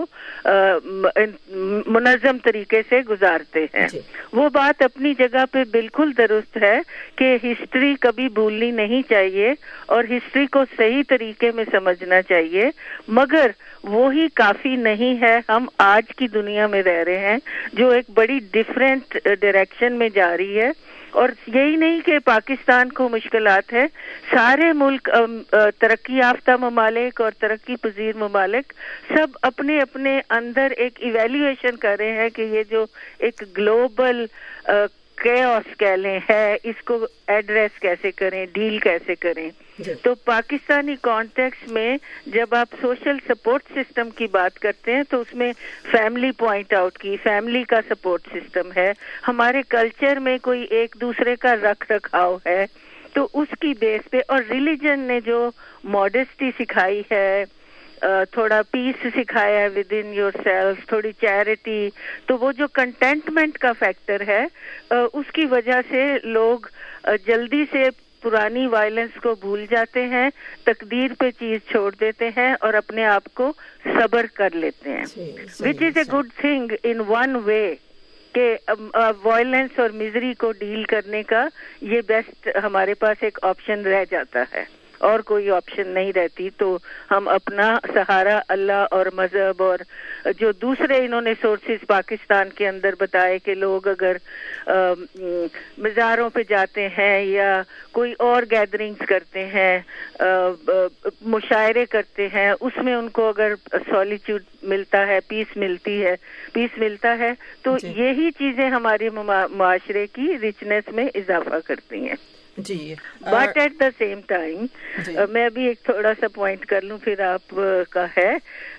منظم طریقے سے گزارتے ہیں. وہ بات اپنی جگہ پہ بالکل درست ہے کہ ہسٹری کبھی بھولنی نہیں چاہیے اور ہسٹری کو صحیح طریقے میں سمجھنا چاہیے، مگر وہی کافی نہیں ہے. ہم آج کی دنیا میں رہ رہے ہیں جو ایک بڑی ڈیفرنٹ ڈائریکشن میں جا رہی ہے، اور یہی نہیں کہ پاکستان کو مشکلات ہے، سارے ملک ترقی یافتہ ممالک اور ترقی پذیر ممالک سب اپنے اپنے اندر ایک ایویلیویشن کر رہے ہیں کہ یہ جو ایک گلوبل کیوس کہہ لیں ہے، اس کو ایڈریس کیسے کریں، ڈیل کیسے کریں. تو پاکستانی کانٹیکس میں جب آپ سوشل سپورٹ سسٹم کی بات کرتے ہیں تو اس میں فیملی پوائنٹ آؤٹ کی، فیملی کا سپورٹ سسٹم ہے، ہمارے کلچر میں کوئی ایک دوسرے کا رکھ رکھاؤ ہے، تو اس کی بیس پہ، اور ریلیجن نے جو ماڈesty سکھائی ہے، تھوڑا پیس سکھایا ہے ود ان یور سیلف، تھوڑی چیریٹی، تو وہ جو کنٹینٹمنٹ کا فیکٹر ہے اس کی وجہ سے لوگ جلدی سے پرانی وائلنس کو بھول جاتے ہیں، تقدیر پہ چیز چھوڑ دیتے ہیں اور اپنے آپ کو صبر کر لیتے ہیں، which is a good thing in one way کہ وائلنس اور میزری کو ڈیل کرنے کا یہ بیسٹ ہمارے پاس ایک آپشن رہ جاتا ہے، اور کوئی آپشن نہیں رہتی. تو ہم اپنا سہارا اللہ اور مذہب اور جو دوسرے انہوں نے سورسز پاکستان کے اندر بتائے کہ لوگ اگر مزاروں پہ جاتے ہیں یا کوئی اور گیدرنگز کرتے ہیں، مشاعرے کرتے ہیں، اس میں ان کو اگر سولیچیوڈ ملتا ہے، پیس ملتا ہے، تو یہی چیزیں ہمارے معاشرے کی رچنس میں اضافہ کرتی ہیں. جی but at the same time میں بھی ایک تھوڑا سا پوائنٹ کر لوں پھر آپ کا ہے،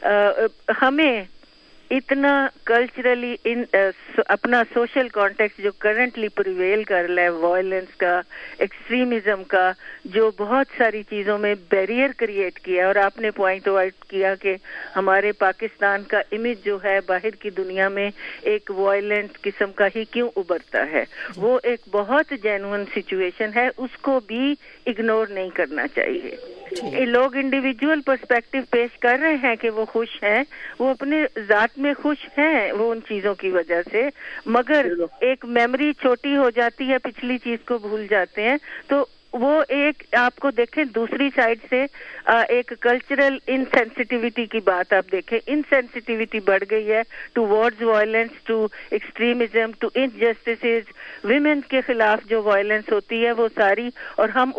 ہمیں اتنا کلچرلی اپنا سوشل کانٹیکس جو کرنٹلی پریویل کر رہا ہے، وائلنس کا، ایکسٹریمزم کا، جو بہت ساری چیزوں میں بیریئر کریٹ کیا، اور آپ نے پوائنٹ آؤٹ کیا کہ ہمارے پاکستان کا امیج جو ہے باہر کی دنیا میں ایک وائلنٹ قسم کا ہی کیوں ابھرتا ہے، وہ ایک بہت جینوئن سچویشن ہے، اس کو بھی اگنور نہیں کرنا چاہیے. لوگ انڈیویجول پرسپیکٹو پیش کر رہے ہیں کہ وہ خوش ہیں، وہ اپنے ذات میں خوش ہیں وہ ان چیزوں کی وجہ سے، مگر ایک میموری چھوٹی ہو جاتی ہے، پچھلی چیز کو بھول جاتے ہیں. تو وہ ایک آپ کو دیکھیں دوسری سائڈ سے ایک کلچرل انسینسٹیوٹی کی بات آپ دیکھیں، انسینسٹیوٹی بڑھ گئی ہے towards violence, to extremism, to injustices, women کے خلاف جو وائلنس ہوتی ہے وہ ساری، اور ہم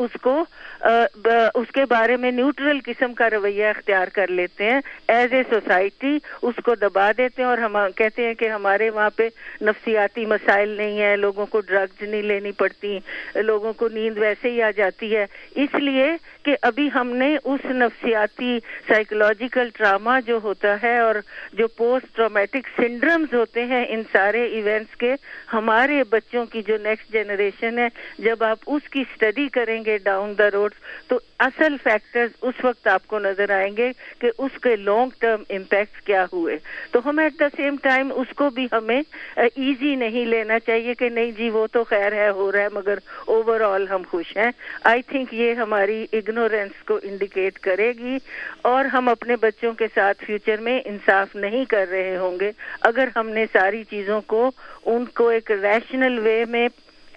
اس کے بارے میں نیوٹرل قسم کا رویہ اختیار کر لیتے ہیں ایز اے سوسائٹی، اس کو دبا دیتے ہیں اور ہم کہتے ہیں کہ ہمارے وہاں پہ نفسیاتی مسائل نہیں ہیں، لوگوں کو ڈرگز نہیں لینی پڑتی، لوگوں کو نیند ویسے ہی آ جاتی ہے، اس لیے کہ ابھی ہم نے اس نفسیاتی سائیکولوجیکل ٹراما جو ہوتا ہے اور جو پوسٹ ٹرامیٹک سنڈرمز ہوتے ہیں ان سارے ایونٹس کے، ہمارے بچوں کی جو نیکسٹ جنریشن ہے، جب آپ اس کی اسٹڈی کریں گے ڈاؤن دا روڈ تو اصل فیکٹرز اس وقت آپ کو نظر آئیں گے کہ اس کے لانگ ٹرم امپیکٹ کیا ہوئے. تو ہمیں ایٹ دا سیم ٹائم اس کو بھی ہمیں ایزی نہیں لینا چاہیے کہ نہیں جی وہ تو خیر ہے ہو رہا ہے مگر اوور آل ہم خوش ہیں. آئی تھنک یہ ہماری اگنورینس کو انڈیکیٹ کرے گی اور ہم اپنے بچوں کے ساتھ فیوچر میں انصاف نہیں کر رہے ہوں گے اگر ہم نے ساری چیزوں کو ان کو ایک ریشنل وے میں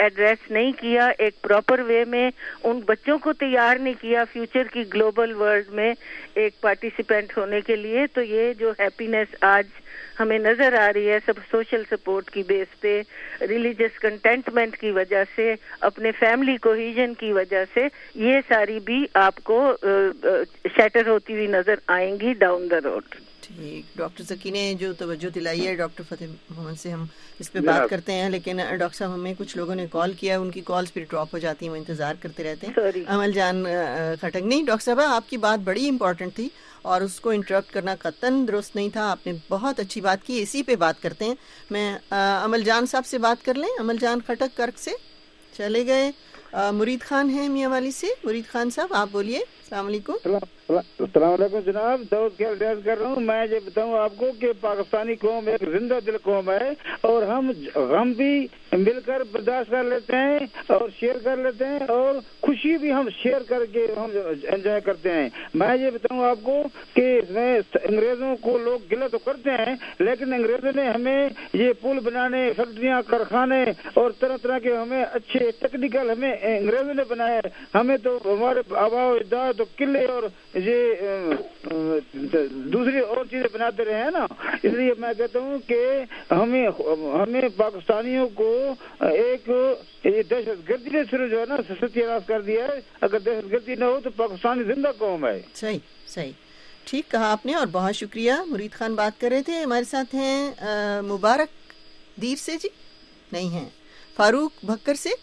ایڈریس نہیں کیا, ایک پراپر وے میں ان بچوں کو تیار نہیں کیا فیوچر کی گلوبل ورلڈ میں ایک پارٹیسپینٹ ہونے کے لیے, تو یہ جو ہیپینس آج ہمیں نظر آ رہی ہے سب سوشل سپورٹ کی بیس پہ, ریلیجس کنٹینٹمنٹ کی وجہ سے, اپنے فیملی کوہیژن کی وجہ سے, یہ ساری بھی آپ کو شیٹر ہوتی ہوئی نظر آئیں گی ڈاؤن دا روڈ. ٹھیک, ڈاکٹر ذکی نے جو توجہ دلائی ہے, ڈاکٹر فتح محمد سے ہم اس پہ بات کرتے ہیں, لیکن ڈاکٹر صاحب ہمیں کچھ لوگوں نے کال کیا, ان کی کالز پھر ڈراپ ہو جاتی ہیں, وہ انتظار کرتے رہتے ہیں. عمل جان کھٹک, نہیں ڈاکٹر صاحب آپ کی بات بڑی امپورٹنٹ تھی اور اس کو انٹرپٹ کرنا قطعاً درست نہیں تھا, آپ نے بہت اچھی بات کی, اسی پہ بات کرتے ہیں. میں عمل جان صاحب سے بات کر لیں. عمل جان کھٹک کرک سے چلے گئے. مرید خان ہیں میاں والی سے. مرید خان صاحب آپ بولیے. السلام علیکم. السلام علیکم جناب, دعوت کر رہا ہوں. میں یہ بتاؤں آپ کو کہ پاکستانی قوم ایک زندہ دل قوم ہے, اور ہم غم بھی مل کر برداشت کر لیتے ہیں اور شیئر کر لیتے ہیں, اور خوشی بھی ہم شیئر کر کے ہم انجوائے کرتے ہیں. میں یہ بتاؤں آپ کو کہ اس میں انگریزوں کو لوگ گلہ تو کرتے ہیں, لیکن انگریزوں نے ہمیں یہ پل بنانے, فیکٹریاں, کارخانے اور طرح طرح کے ہمیں اچھے ٹیکنیکل ہمیں انگریزوں نے بنایا. ہمیں تو ہمارے آبا و اجداد تو قلعے اور یہ دوسری اور چیزیں بناتے رہے ہیں نا. اس لیے میں کہتا ہوں کہ ہمیں پاکستانیوں کو ایک دہشت گردی نے صرف جو ہے نا ستیہ ناش کر دیا ہے. اگر دہشت گردی نہ ہو تو پاکستانی زندہ قوم ہے. صحیح ٹھیک کہا آپ نے, اور بہت شکریہ. مرید خان بات کر رہے تھے. ہمارے ساتھ ہیں مبارک دیر سے, جی نہیں ہیں, فاروق بھکر سے.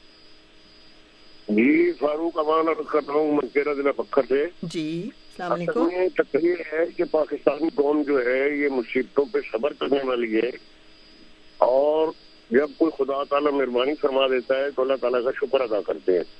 جی فاروق امان کر رہا ہوں منکیرا ضلع بکر سے. جی السلام علیکم. تقریر ہے کہ پاکستانی قوم جو ہے یہ مصیبتوں پہ صبر کرنے والی ہے, اور جب کوئی خدا تعالیٰ مہربانی فرما دیتا ہے تو اللہ تعالیٰ کا شکر ادا کرتے ہیں.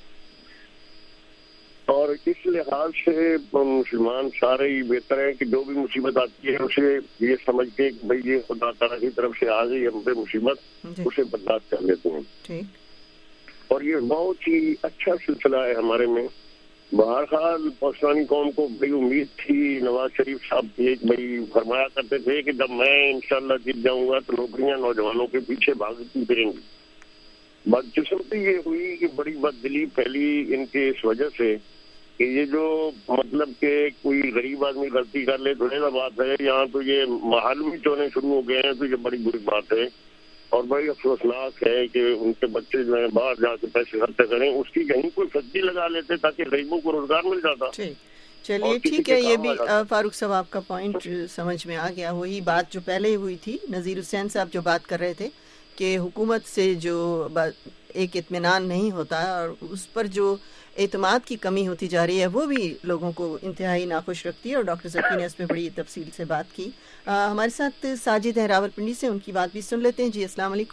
اور اس لحاظ سے مسلمان سارے ہی بہتر ہیں کہ جو بھی مصیبت آتی ہے اسے یہ سمجھ کے کہ بھائی یہ خدا تعالیٰ کی طرف سے آ گئی ہم پہ مصیبت, اسے برداشت کر لیتے ہیں. اور یہ بہت ہی اچھا سلسلہ ہے ہمارے میں. بہرحال پاکستانی قوم کو بڑی امید تھی. نواز شریف صاحب ایک بھائی فرمایا کرتے تھے کہ جب میں انشاءاللہ جیت جاؤں گا تو نوکریاں نوجوانوں کے پیچھے بھاگتی پھریں گی. بدقسمتی یہ ہوئی کہ بڑی بددلی پھیلی ان کے اس وجہ سے کہ یہ جو مطلب کہ کوئی غریب آدمی غلطی کر لے تو ایسا بات ہے, یہاں تو یہ محل بھی چونے شروع ہو گئے ہیں, تو یہ بڑی بری بات ہے. اور بڑی افسوسناک ہے کہ ان کے بچے جو ہیں باہر جا کے پیسے خرچ کریں, اس کی کہیں کوئی فیکٹری لگا لیتے تاکہ غریبوں کو روزگار مل جاتا. چلیے ٹھیک ہے, یہ بھی فاروق صاحب آپ کا پوائنٹ سمجھ میں آ گیا. وہی بات جو پہلے ہوئی تھی, نذیر حسین صاحب جو بات کر رہے تھے کہ حکومت سے جو ایک اطمینان نہیں ہوتا اور اس پر جو اعتماد کی کمی ہوتی جا رہی ہے وہ بھی لوگوں کو انتہائی ناخوش رکھتی ہے, اور ڈاکٹر ذکی نے اس پہ بڑی تفصیل سے بات کی. ہمارے ساتھ ساجد ہیں راول پنڈی سے, ان کی بات بھی سن لیتے ہیں. جی السلام علیکم.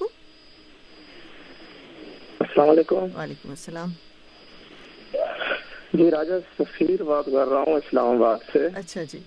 السلام علیکم. وعلیکم السلام. جی راجہ سفیر بات کر رہا ہوں اسلام آباد سے. اچھا جی.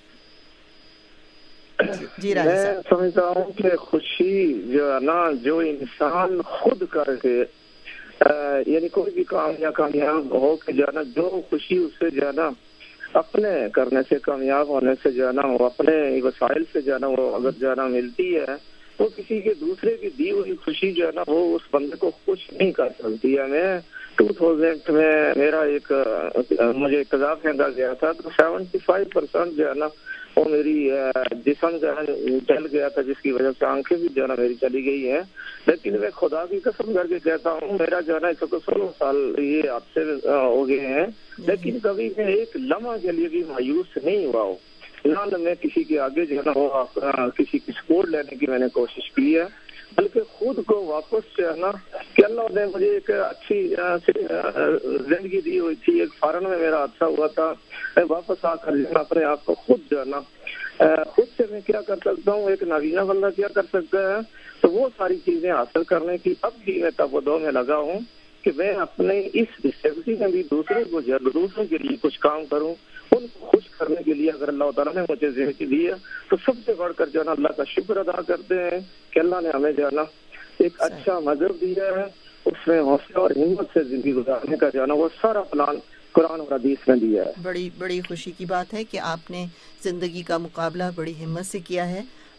میں سمجھتا ہوں کہ خوشی جو ہے نا جو انسان خود کر کے یعنی کوئی بھی کام یا کامیاب ہو کہ جو ہے نا جو خوشی اس سے جو ہے نا اپنے کرنے سے کامیاب ہونے سے جو ہے نا وہ اپنے وسائل سے جو ہے نا وہ اگر جو ہے نا ملتی ہے, وہ کسی کے دوسرے کی دی ہوئی خوشی جو ہے نا وہ اس بندے کو خوش نہیں کر سکتی ہے. میں 2000 میں میرا ایک مجھے قضا پھینکا گیا تھا تو 75% جو ہے نا وہ میری جسم جو ہے جل گیا تھا, جس کی وجہ سے آنکھیں بھی جو ہے نا میری چلی گئی ہیں. لیکن میں خدا کی قسم کر کے کہتا ہوں میرا جو ہے نا اس کو 16 سال یہ حادثے ہو گئے ہیں, لیکن کبھی میں ایک لمحہ کے لیے بھی مایوس نہیں ہوا ہوں. نہ میں کسی کے آگے جو ہے نا وہ کسی کی سپورٹ لینے کی میں نے کوشش کی ہے, بلکہ خود کو واپس جو ہے نا کہ اللہ نے مجھے ایک اچھی زندگی دی ہوئی تھی. ایک فارن میں میرا حادثہ ہوا تھا, میں واپس آ کر اپنے آپ کو خود جو ہے نا خود سے میں کیا کر سکتا ہوں, ایک نابینا بندہ کیا کر سکتا ہے, تو وہ ساری چیزیں حاصل کرنے کی اب بھی میں تبدو میں لگا ہوں کہ میں اپنے اس ڈسٹیبلٹی میں بھی دوسروں کے لیے کچھ کام کروں, ان کو خوش کرنے کے لیے. اگر اللہ تعالیٰ نے مجھے زندگی دی ہے تو سب سے بڑھ کر جو ہے نا اللہ کا شکر ادا کرتے ہیں کہ اللہ نے ہمیں جو ہے نا ایک اچھا مذہب دیا ہے, اس میں حوصلہ اور ہمت سے زندگی گزارنے کا جو ہے نا وہ سارا پلان قرآن اور حدیث میں دیا ہے. بڑی خوشی کی بات ہے کہ آپ نے زندگی کا مقابلہ بڑی ہمت سے کیا ہے,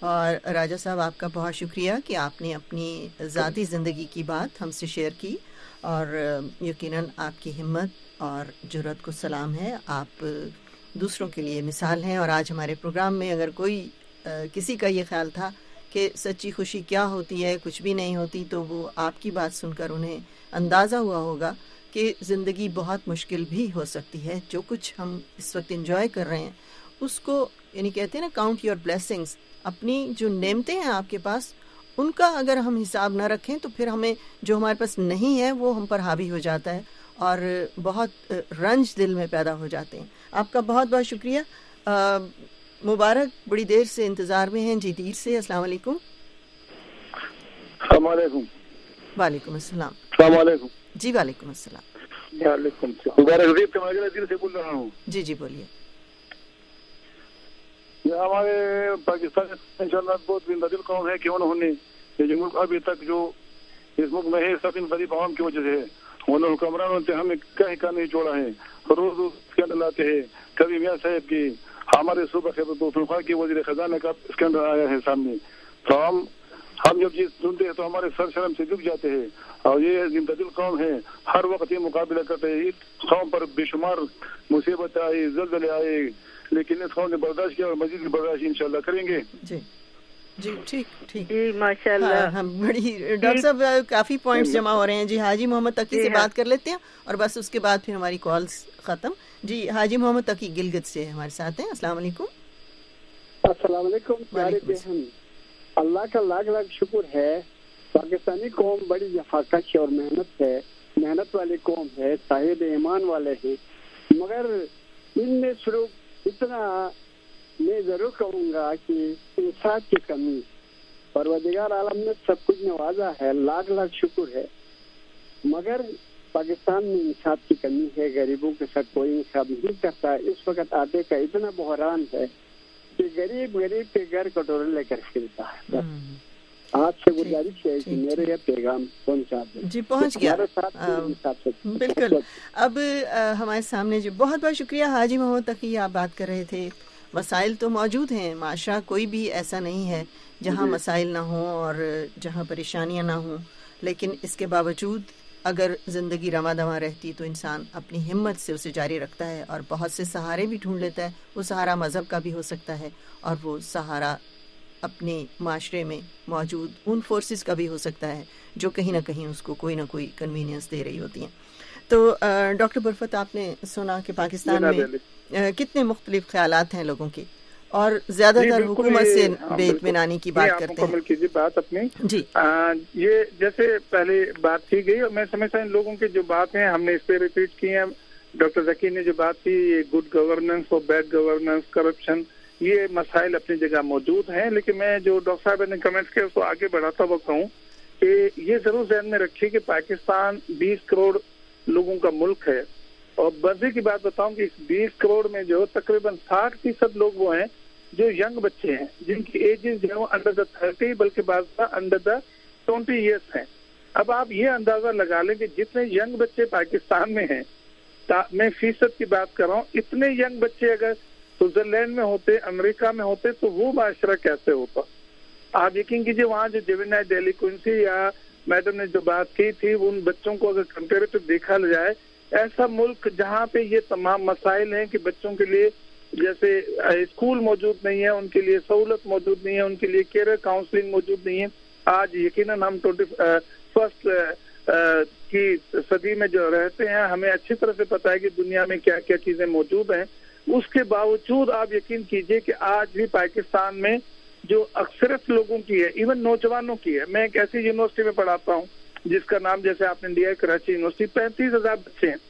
اور راجہ صاحب آپ کا بہت شکریہ کہ آپ نے اپنی ذاتی زندگی کی بات ہم سے شیئر کی، اور یقیناً آپ کی ہمت اور جرأت کو سلام ہے. آپ دوسروں کے لیے مثال ہیں، اور آج ہمارے پروگرام میں اگر کوئی کسی کا یہ خیال تھا کہ سچی خوشی کیا ہوتی ہے، کچھ بھی نہیں ہوتی، تو وہ آپ کی بات سن کر انہیں اندازہ ہوا ہوگا کہ زندگی بہت مشکل بھی ہو سکتی ہے. جو کچھ ہم اس وقت انجوائے کر رہے ہیں اس کو، یعنی کہتے ہیں نا کاؤنٹ یور بلیسنگز، اپنی جو نعمتیں ہیں آپ کے پاس ان کا اگر ہم حساب نہ رکھیں تو پھر ہمیں جو ہمارے پاس نہیں ہے وہ ہم پر حاوی ہو جاتا ہے اور بہت رنج دل میں پیدا ہو جاتے ہیں. آپ کا بہت بہت شکریہ. مبارک بڑی دیر سے انتظار میں ہیں جی دیر سے. السلام علیکم. السلام علیکم. وعلیکم السلام. السلام علیکم. جی وعلیکم السلام. وعلیکم السلام. مبارک دیر سے بول رہا ہوں. جی جی بولیے. ہمارے پاکستان انشاءاللہ بہت زندہ دل قوم ہے کہ انہوں نے یہ ملک ابھی تک جو اس ملک میں ہے سب ان غریب عوام کی وجہ سے ہے. انہوں حکمرانوں نے ہمیں کہیں کا نہیں چھوڑا ہے. روز اسکینڈل لاتے ہیں. کبھی میاں صاحب کی، ہمارے صوبہ خیبر پختونخوا کی وزیر خزانہ کا اسکینڈل آیا ہے سامنے. تو ہم جب چیز سنتے ہیں تو ہمارے سر شرم سے جھک جاتے ہیں. اور یہ زندہ دل قوم ہے، ہر وقت یہ مقابلہ کرتے ہیں. اس قوم پر بے شمار مصیبت آئی، زلزلے آئے، لیکن اس قوم نے برداشت کیا اور مزید برداشت انشاءاللہ کریں گے. جی جی ٹھیک ٹھیک. جی ماشاءاللہ. ہم بڑی ڈاکٹر صاحب کافی پوائنٹس جمع ہو رہے ہیں. جی حاجی محمد تقی سے بات کر لیتے ہیں اور بس اس کے بعد پھر ہماری کالز ختم. جی حاجی محمد تقی گلگت سے ہمارے ساتھ ہیں. السلام علیکم. السلام علیکم. پیارے بہن، اللہ کا لاکھ لاکھ شکر ہے. پاکستانی قوم بڑی یفاقش اور محنت والی قوم ہے، صاحب ایمان والے ہیں، مگر ان میں سلوک اتنا، میں ضرور کہوں گا کہ انصاف کی کمی. پروردگار عالم نے سب کچھ نوازا ہے، لاکھ لاکھ شکر ہے، مگر پاکستان میں انصاف کی کمی ہے. غریبوں کے ساتھ کوئی انصاف نہیں کرتا. اس وقت آٹے کا اتنا بحران ہے کہ غریب کے گھر کٹورے لے کر پھرتا ہے. آپ سے گزارش ہے کہ میرے یہ پیغام پہنچا دیں. جی پہنچ گیا بالکل. اب ہمارے سامنے جو بہت بہت شکریہ حاجی محمد تقی، آپ بات کر رہے تھے مسائل تو موجود ہیں. معاشرہ کوئی بھی ایسا نہیں ہے جہاں مسائل نہ ہوں اور جہاں پریشانیاں نہ ہوں، لیکن اس کے باوجود اگر زندگی رواں دواں رہتی تو انسان اپنی ہمت سے اسے جاری رکھتا ہے اور بہت سے سہارے بھی ڈھونڈ لیتا ہے. وہ سہارا مذہب کا بھی ہو سکتا ہے اور وہ سہارا اپنے معاشرے میں موجود ان فورسز کا بھی ہو سکتا ہے جو کہیں نہ کہیں اس کو کوئی نہ کوئی کنوینئنس دے رہی ہوتی ہیں. تو ڈاکٹر برفت، آپ نے سنا کہ پاکستان میں کتنے مختلف خیالات ہیں لوگوں کے، اور زیادہ تر حکومت سے بے اطمینانی کی بات کرتے ہیں. کیجیے بات اپنی. جی یہ جیسے پہلے بات کی گئی اور میں سمجھتا ہوں ان لوگوں کی جو بات ہیں ہم نے اس پہ ریپیٹ کی ہیں. ڈاکٹر ذکی نے جو بات کی، یہ گڈ گورننس اور بیڈ گورننس، کرپشن، یہ مسائل اپنی جگہ موجود ہیں. لیکن میں جو ڈاکٹر صاحب نے کمنٹس کیا اس کو آگے بڑھاتا ہوا کہوں کہ یہ ضرور ذہن میں رکھیے کہ پاکستان 20 کروڑ لوگوں کا ملک ہے. اور مزے کی بات بتاؤں کہ اس 20 کروڑ میں جو تقریباً 60% لوگ وہ ہیں جو ینگ بچے ہیں، جن کی ایجز جو ہے وہ انڈر دا 30 بلکہ بعض انڈر دا 20 ایئرس ہیں. اب آپ یہ اندازہ لگا لیں کہ جتنے ینگ بچے پاکستان میں ہیں، میں فیصد کی بات کر رہا ہوں، اتنے ینگ بچے اگر سوئٹزرلینڈ میں ہوتے، امریکہ میں ہوتے تو وہ معاشرہ کیسے ہوتا. آپ یقین کیجیے وہاں جو جوینائل ڈیلینکوئنسی یا میڈم نے جو بات کی تھی، ان بچوں کو اگر کمپیریٹو دیکھا جائے، ایسا ملک جہاں پہ یہ تمام مسائل ہیں کہ بچوں کے لیے جیسے اسکول موجود نہیں ہے، ان کے لیے سہولت موجود نہیں ہے، ان کے لیے کیریئر کاؤنسلنگ موجود نہیں ہے. آج یقیناً ہم 21 کی صدی میں جو رہتے ہیں، ہمیں اچھی طرح سے پتہ ہے کہ دنیا میں کیا کیا چیزیں موجود ہیں. اس کے باوجود آپ یقین کیجئے کہ آج بھی پاکستان میں جو اکثریت لوگوں کی ہے، ایون نوجوانوں کی ہے. میں ایک ایسی یونیورسٹی میں پڑھاتا ہوں جس کا نام جیسے آپ نے لیا ہے کراچی یونیورسٹی. 35,000 بچے ہیں.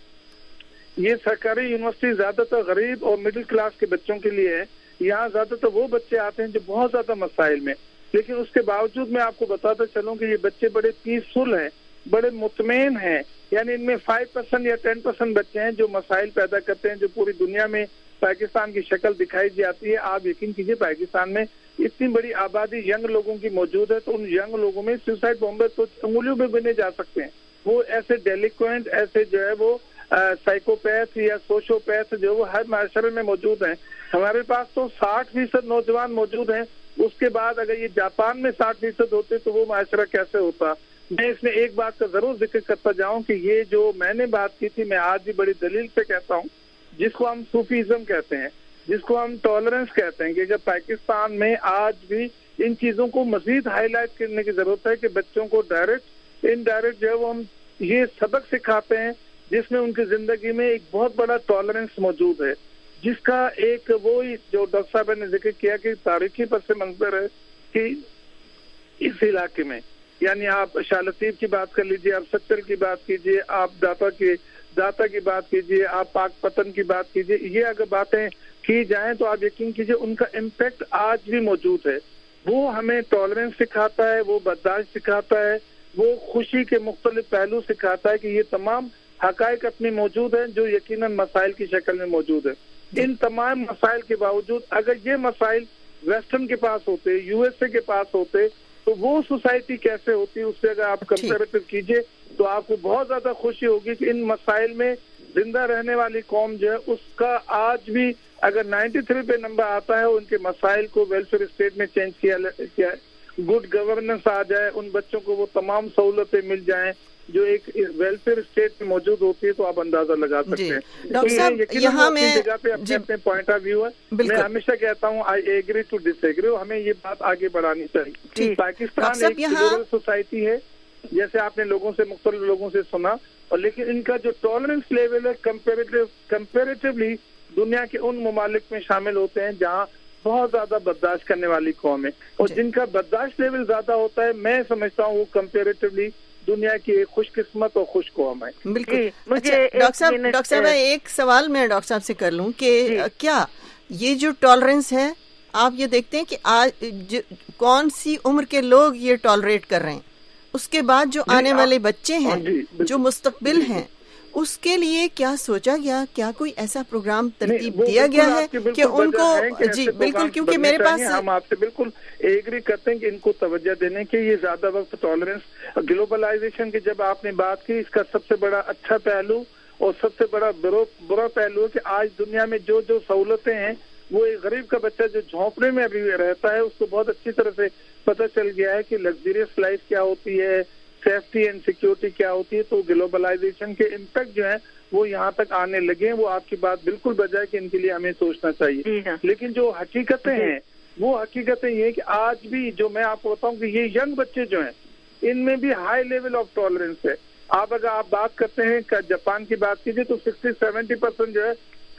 یہ سرکاری یونیورسٹی زیادہ تر غریب اور مڈل کلاس کے بچوں کے لیے ہے. یہاں زیادہ تر وہ بچے آتے ہیں جو بہت زیادہ مسائل میں، لیکن اس کے باوجود میں آپ کو بتاتا چلوں کہ یہ بچے بڑے پیسفل ہیں، بڑے مطمئن ہیں. یعنی ان میں 5% یا 10% بچے ہیں جو مسائل پیدا کرتے ہیں، جو پوری دنیا میں پاکستان کی شکل دکھائی جاتی ہے. آپ یقین کیجئے پاکستان میں اتنی بڑی آبادی ینگ لوگوں کی موجود ہے، تو ان ینگ لوگوں میں سوسائڈ بمبر تو انگلیوں میں گنے جا سکتے ہیں. وہ ایسے ڈیلیکوینٹ، ایسے جو ہے وہ سائیکوپیتھ یا سوشوپیتھ جو وہ ہر معاشرے میں موجود ہیں. ہمارے پاس تو 60% نوجوان موجود ہیں اس کے بعد اگر یہ جاپان میں 60% ہوتے تو وہ معاشرہ کیسے ہوتا. میں اس میں ایک بات کا ضرور ذکر کرتا جاؤں کہ یہ جو میں نے بات کی تھی، میں آج بھی بڑی دلیل سے کہتا ہوں، جس کو ہم صوفیزم کہتے ہیں، جس کو ہم ٹالرنس کہتے ہیں، کہ اگر پاکستان میں آج بھی ان چیزوں کو مزید ہائی لائٹ کرنے کی ضرورت ہے کہ بچوں کو ڈائریکٹ انڈائریکٹ جو ہے وہ ہم یہ سبق سکھاتے ہیں جس میں ان کی زندگی میں ایک بہت بڑا ٹالرنس موجود ہے، جس کا ایک وہی جو ڈاکٹر صاحب نے ذکر کیا کہ تاریخی پس منظر ہے کہ اس علاقے میں، یعنی آپ شاہ لطیف کی بات کر لیجئے، آپ ستر کی بات کیجئے، آپ داتا کی بات کیجئے، آپ پاک پتن کی بات کیجئے، یہ اگر باتیں کی جائیں تو آپ یقین کیجئے ان کا امپیکٹ آج بھی موجود ہے. وہ ہمیں ٹالرنس سکھاتا ہے، وہ برداشت سکھاتا ہے، وہ خوشی کے مختلف پہلو سکھاتا ہے کہ یہ تمام حقائق اپنی موجود ہیں جو یقیناً مسائل کی شکل میں موجود ہے. ان تمام مسائل کے باوجود اگر یہ مسائل ویسٹرن کے پاس ہوتے، یو ایس اے کے پاس ہوتے تو وہ سوسائٹی کیسے ہوتی، اس سے اگر آپ کمپیریٹو کیجئے تو آپ کو بہت زیادہ خوشی ہوگی کہ ان مسائل میں زندہ رہنے والی قوم جو ہے اس کا آج بھی اگر 93 پہ نمبر آتا ہے، ان کے مسائل کو ویلفیئر اسٹیٹ میں چینج کیا گڈ گورننس آ جائے، ان بچوں کو وہ تمام سہولتیں مل جائیں جو ایک ویلفیئر اسٹیٹ میں موجود ہوتی ہے، تو آپ اندازہ لگا سکتے ہیں. ڈاکٹر صاحب یہاں میں جگہ پہ اپنے پوائنٹ آف ویو ہے، میں ہمیشہ کہتا ہوں I agree to disagree, ہمیں یہ بات آگے بڑھانی چاہیے. پاکستان ایک پلورل سوسائٹی ہے، جیسے آپ نے مختلف لوگوں سے سنا، اور لیکن ان کا جو ٹالرنس لیول ہے کمپیریٹیولی دنیا کے ان ممالک میں شامل ہوتے ہیں جہاں بہت زیادہ برداشت کرنے والی قوم ہے، اور جن کا برداشت لیول زیادہ ہوتا ہے میں سمجھتا ہوں وہ کمپیریٹیولی دنیا کی ایک خوش قسمت اور خوش قوم ہے. بالکل. ڈاکٹر صاحب ایک سوال میں ڈاکٹر صاحب سے کر لوں کہ کیا یہ جو ٹالرنس ہے آپ یہ دیکھتے ہیں کہ آج کون سی عمر کے لوگ یہ ٹالریٹ کر رہے ہیں، اس کے بعد جو آنے والے بچے ہیں جو مستقبل ہیں اس کے لیے کیا سوچا گیا، کیا کوئی ایسا پروگرام ترتیب دیا گیا ہے کہ ان کو جی بالکل، کیونکہ میرے پاس ہم آپ سے بالکل ایگری کرتے ہیں کہ ان کو توجہ دینے کے یہ زیادہ وقت ٹالرنس گلوبلائزیشن کی جب آپ نے بات کی، اس کا سب سے بڑا اچھا پہلو اور سب سے بڑا برا پہلو ہے کہ آج دنیا میں جو سہولتیں ہیں وہ ایک غریب کا بچہ جو جھونپڑے میں ابھی رہتا ہے اس کو بہت اچھی طرح سے پتہ چل گیا ہے کہ لگژریس لائف کیا ہوتی ہے، سیفٹی اینڈ سیکیورٹی کیا ہوتی ہے. تو گلوبلائزیشن کے امپیکٹ جو ہیں وہ یہاں تک آنے لگے ہیں. وہ آپ کی بات بالکل بجائے کہ ان کے لیے ہمیں سوچنا چاہیے، لیکن جو حقیقتیں ہیں وہ حقیقتیں یہ ہے کہ آج بھی جو میں آپ کو بتاؤں کہ یہ ینگ بچے جو ہیں ان میں بھی ہائی لیول آف ٹالرنس ہے. اگر آپ بات کرتے ہیں کہ جاپان کی بات کیجیے تو 60-70% جو ہے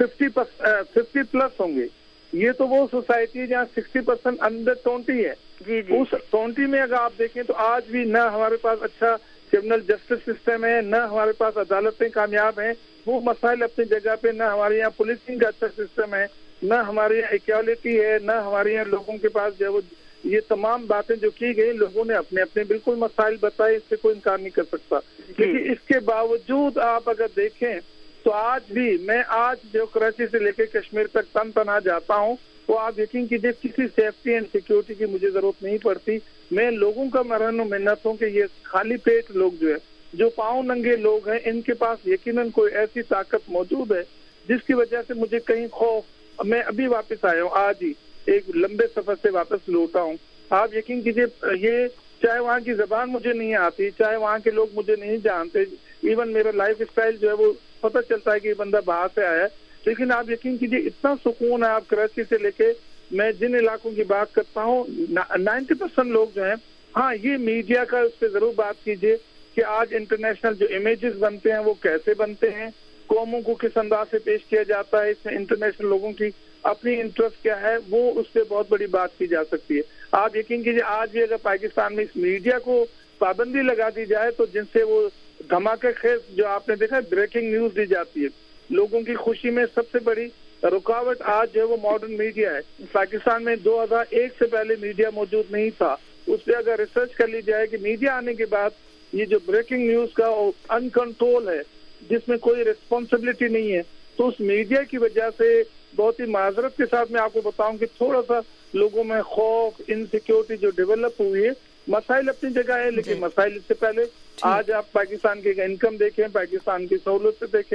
50 پلس ہوں گے. یہ تو وہ سوسائٹی ہے جہاں 60% انڈر 20 ہے. اس 20 میں اگر آپ دیکھیں تو آج بھی نہ ہمارے پاس اچھا کرمنل جسٹس سسٹم ہے، نہ ہمارے پاس عدالتیں کامیاب ہیں. وہ مسائل اپنی جگہ پہ، نہ ہمارے یہاں پولیسنگ کا اچھا سسٹم ہے، نہ ہمارے یہاں ایکوالٹی ہے، نہ ہمارے یہاں لوگوں کے پاس جو ہے یہ تمام باتیں جو کی گئی لوگوں نے اپنے اپنے بالکل مسائل بتائے، اس سے کوئی انکار نہیں کر سکتا. لیکن اس کے باوجود آپ اگر دیکھیں تو آج بھی میں جو کراچی سے لے کے کشمیر تک تنہا جاتا ہوں تو آپ یقین کیجیے کسی سیفٹی اینڈ سیکیورٹی کی مجھے ضرورت نہیں پڑتی. میں لوگوں کا مرہون و منت ہوں کہ یہ خالی پیٹ لوگ جو ہے، جو پاؤں ننگے لوگ ہیں، ان کے پاس یقیناً کوئی ایسی طاقت موجود ہے جس کی وجہ سے مجھے کہیں خوف. میں ابھی واپس آیا ہوں، آج ہی ایک لمبے سفر سے واپس لوٹا ہوں. آپ یقین کیجیے یہ چاہے وہاں کی زبان مجھے نہیں آتی، چاہے وہاں کے لوگ مجھے نہیں جانتے، ایون میرا لائف اسٹائل جو ہے وہ پتہ چلتا ہے کہ یہ بندہ باہر سے آیا ہے، لیکن آپ یقین کیجیے اتنا سکون ہے. آپ کراچی سے لے کے میں جن علاقوں کی بات کرتا ہوں 90% لوگ جو ہیں، ہاں یہ میڈیا کا اس پہ ضرور بات کیجیے کہ آج انٹرنیشنل جو امیجز بنتے ہیں وہ کیسے بنتے ہیں، قوموں کو کس انداز سے پیش کیا جاتا ہے، اس میں انٹرنیشنل لوگوں کی اپنی انٹرسٹ کیا ہے، وہ اس پہ بہت بڑی بات کی جا سکتی ہے. آپ یقین کیجیے آج بھی اگر پاکستان میں اس میڈیا کو پابندی لگا دی جائے تو جن سے وہ دھماکہ خیز جو آپ نے دیکھا بریکنگ نیوز دی جاتی ہے، لوگوں کی خوشی میں سب سے بڑی رکاوٹ آج جو ہے وہ ماڈرن میڈیا ہے. پاکستان میں 2001 سے پہلے میڈیا موجود نہیں تھا. اس پہ اگر ریسرچ کر لی جائے کہ میڈیا آنے کے بعد یہ جو بریکنگ نیوز کا ان کنٹرول ہے جس میں کوئی ریسپانسبلٹی نہیں ہے، تو اس میڈیا کی وجہ سے بہت ہی معذرت کے ساتھ میں آپ کو بتاؤں کہ تھوڑا سا لوگوں میں خوف، انسیکیورٹی جو ڈیولپ ہوئی ہے. مسائل اپنی جگہ ہے لیکن مسائل اس سے پہلے آج آپ پاکستان کی انکم دیکھیں، پاکستان کی سہولت سے دیکھیں،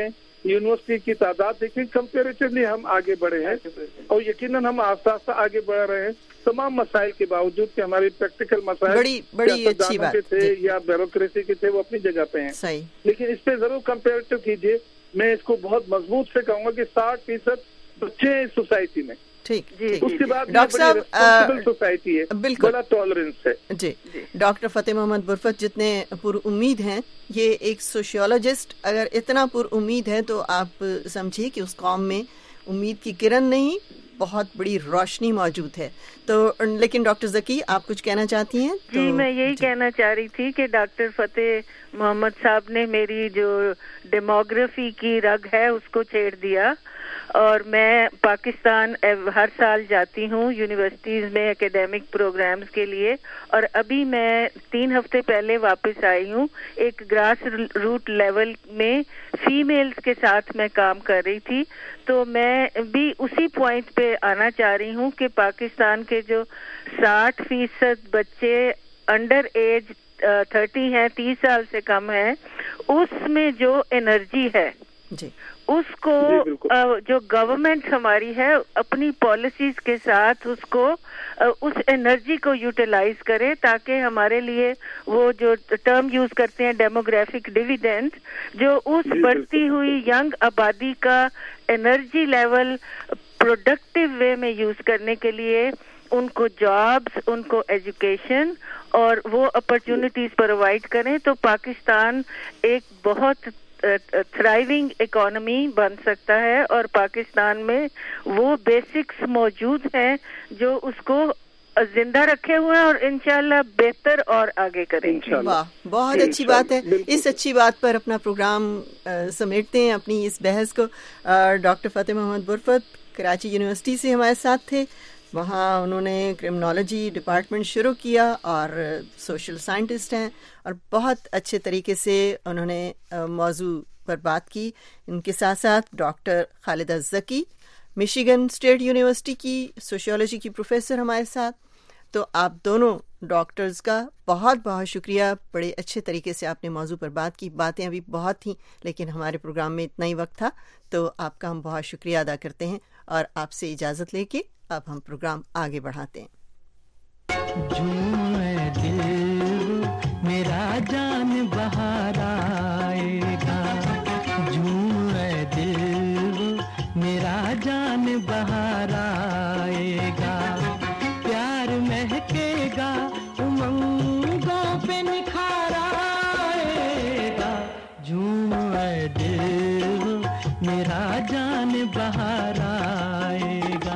यूनिवर्सिटी की तादाद देखें, कंपेरेटिवली हम आगे बढ़े हैं और यकीनन हम आस्ता आस्ता आगे बढ़ रहे हैं तमाम मसाइल के बावजूद कि हमारे प्रैक्टिकल मसाइल बड़ी अच्छी बात के थे या ब्यूरोक्रेसी के थे, वो अपनी जगह पे हैं। सही। लेकिन इस पे जरूर कंपेरेटिव कीजिए। मैं इसको बहुत मजबूत से कहूंगा कि 60% बच्चे हैं इस सोसाइटी में। ठीक। उसके बाद डॉक्टर साहब सोसाइटी है, बिल्कुल बड़ा टॉलरेंस है। जी। डॉक्टर फतेह मोहम्मद बुरफत जितने पुरुम्मीद हैं, ये एक सोशियोलॉजिस्ट अगर इतना पुरुम्मीद है तो आप समझिए कि उस कौम में उम्मीद की किरण नहीं, बहुत बड़ी रोशनी मौजूद है। तो लेकिन डॉक्टर ज़की आप कुछ कहना चाहती हैं? जी, मैं यही कहना चाह रही थी कि डॉक्टर फतेह मोहम्मद साहब ने मेरी जो डेमोग्राफी की रग है उसको छेड़ दिया। और मैं पाकिस्तान हर साल जाती हूँ यूनिवर्सिटीज़ में एकेडमिक प्रोग्राम्स के लिए, और अभी मैं 3 हफ्ते पहले वापस आई हूँ। एक ग्रास रूट लेवल में फीमेल्स के साथ मैं काम कर रही थी। तो मैं भी उसी पॉइंट पे आना चाह रही हूँ कि पाकिस्तान के जो 60% बच्चे अंडर एज 30 हैं, 30 साल से कम है, उसमें जो एनर्जी है जी, उसको जो गवर्नमेंट हमारी है अपनी पॉलिसीज के साथ उसको उस एनर्जी को यूटिलाइज करे, ताकि हमारे लिए वो जो टर्म यूज करते हैं डेमोग्राफिक डिविडेंड, जो उस बढ़ती हुई यंग आबादी का एनर्जी लेवल प्रोडक्टिव वे में यूज करने के लिए उनको जॉब्स, उनको एजुकेशन और वो अपॉर्चुनिटीज प्रोवाइड करें, तो पाकिस्तान एक बहुत थ्राइविंग इकोनॉमी बन सकता है। और पाकिस्तान में वो बेसिक्स मौजूद हैं जो उसको जिंदा रखे हुए हैं और इंशाल्लाह बेहतर और आगे करेंगे। वाह, बहुत अच्छी बात है। इस अच्छी बात पर अपना प्रोग्राम समेटते हैं, अपनी इस बहस को। डॉक्टर फतेह मोहम्मद बुरफत कराची यूनिवर्सिटी से हमारे साथ थे। वहाँ उन्होंने क्रिमिनोलॉजी डिपार्टमेंट शुरू किया और सोशल साइंटिस्ट हैं और बहुत अच्छे तरीके से उन्होंने मौजू पर बात की। इनके साथ साथ doctor Khalida Zaki Michigan state university की सोशियोलॉजी की प्रोफेसर हमारे साथ। तो आप दोनों डॉक्टर्स का बहुत बहुत शुक्रिया, बड़े अच्छे तरीके से आपने मौजू पर बात की। बातें अभी बहुत थीं लेकिन हमारे प्रोग्राम में इतना ही वक्त था, तो आपका हम बहुत शुक्रिया अदा करते हैं और आपसे इजाज़त लेके अब हम प्रोग्राम आगे बढ़ाते हैं। दिल मेरा जान बहार आएगा, दिल मेरा जान बहार आएगा, प्यार महकेगा उमंगों पे निखार आएगा, दिल मेरा जान बहार आएगा।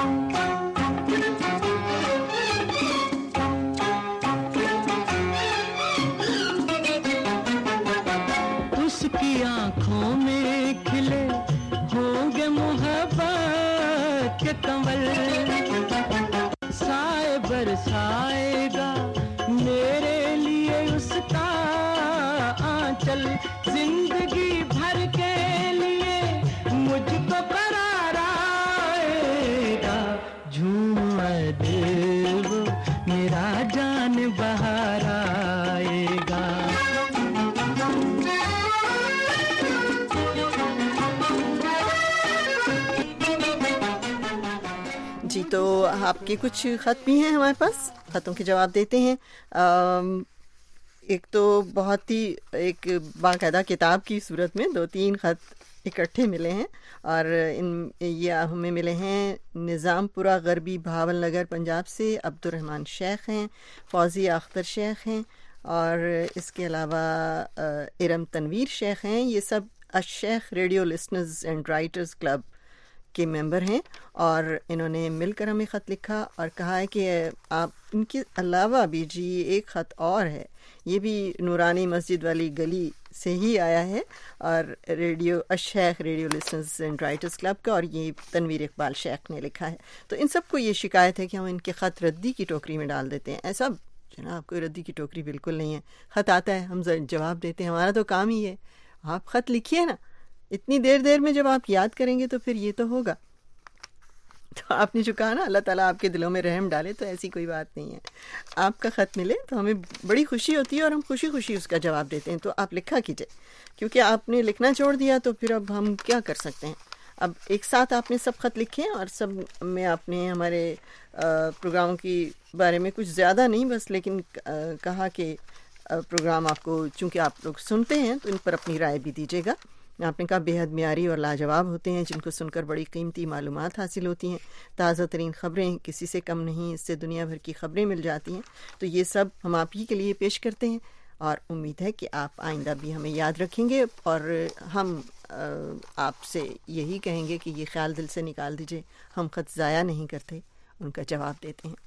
उसकी आंखों में खिले होंगे मोहब्बत के कमल, साए बरसाएगा मेरे लिए उसका आंचल, जिंदगी भर के लिए मुझको करार आएगा, झूमे दिल मेरा जान बहार आएगा। जी, तो आपके कुछ ख़त भी हैं हमारे पास, ख़तों के जवाब देते हैं। एक तो बहुत ही एक बाकायदा किताब की सूरत में 2-3 ख़त इकट्ठे मिले हैं और ये हमें मिले हैं निज़ामपुरा गरबी भावलनगर पंजाब से अब्दुर्रहमान शेख हैं, फौजिया अख्तर शेख हैं और इसके अलावा इरम तनवीर शेख हैं। ये सब Ash Sheikh radio listeners and writers club के मेंबर हैं और इन्होंने मिलकर हमें ख़त लिखा और कहा है कि आप इनके अलावा भी जी एक ख़त और है, ये भी नूरानी मस्जिद वाली गली से ही आया है और radio Ash Sheikh radio listeners and writers club का, और ये तनवीर इकबाल शेख ने लिखा है। तो इन सबको ये शिकायत है कि हम इनके ख़त रद्दी की टोकरी में डाल देते हैं। ऐसा जनाब कोई रद्दी की टोकरी बिल्कुल नहीं है। ख़त आता है, हम जवाब देते हैं, हमारा तो काम ही है। आप ख़त लिखिए ना, इतनी देर में जब आप याद करेंगे तो फिर ये तो होगा। تو آپ نے جو کہا نا اللہ تعالیٰ آپ کے دلوں میں رحم ڈالے، تو ایسی کوئی بات نہیں ہے. آپ کا خط ملے تو ہمیں بڑی خوشی ہوتی ہے اور ہم خوشی خوشی اس کا جواب دیتے ہیں. تو آپ لکھا کیجئے، کیونکہ آپ نے لکھنا چھوڑ دیا تو پھر اب ہم کیا کر سکتے ہیں. اب ایک ساتھ آپ نے سب خط لکھے اور سب میں آپ نے ہمارے پروگراموں کی بارے میں کچھ زیادہ نہیں بس لیکن کہا کہ پروگرام آپ کو چونکہ آپ لوگ سنتے ہیں تو ان پر اپنی رائے بھی دیجیے گا. آپ نے کہا بے حد معیاری اور لاجواب ہوتے ہیں، جن کو سن کر بڑی قیمتی معلومات حاصل ہوتی ہیں. تازہ ترین خبریں کسی سے کم نہیں، اس سے دنیا بھر کی خبریں مل جاتی ہیں. تو یہ سب ہم آپ ہی کے لیے پیش کرتے ہیں اور امید ہے کہ آپ آئندہ بھی ہمیں یاد رکھیں گے، اور ہم آپ سے یہی کہیں گے کہ یہ خیال دل سے نکال دیجئے، ہم خط ضائع نہیں کرتے، ان کا جواب دیتے ہیں.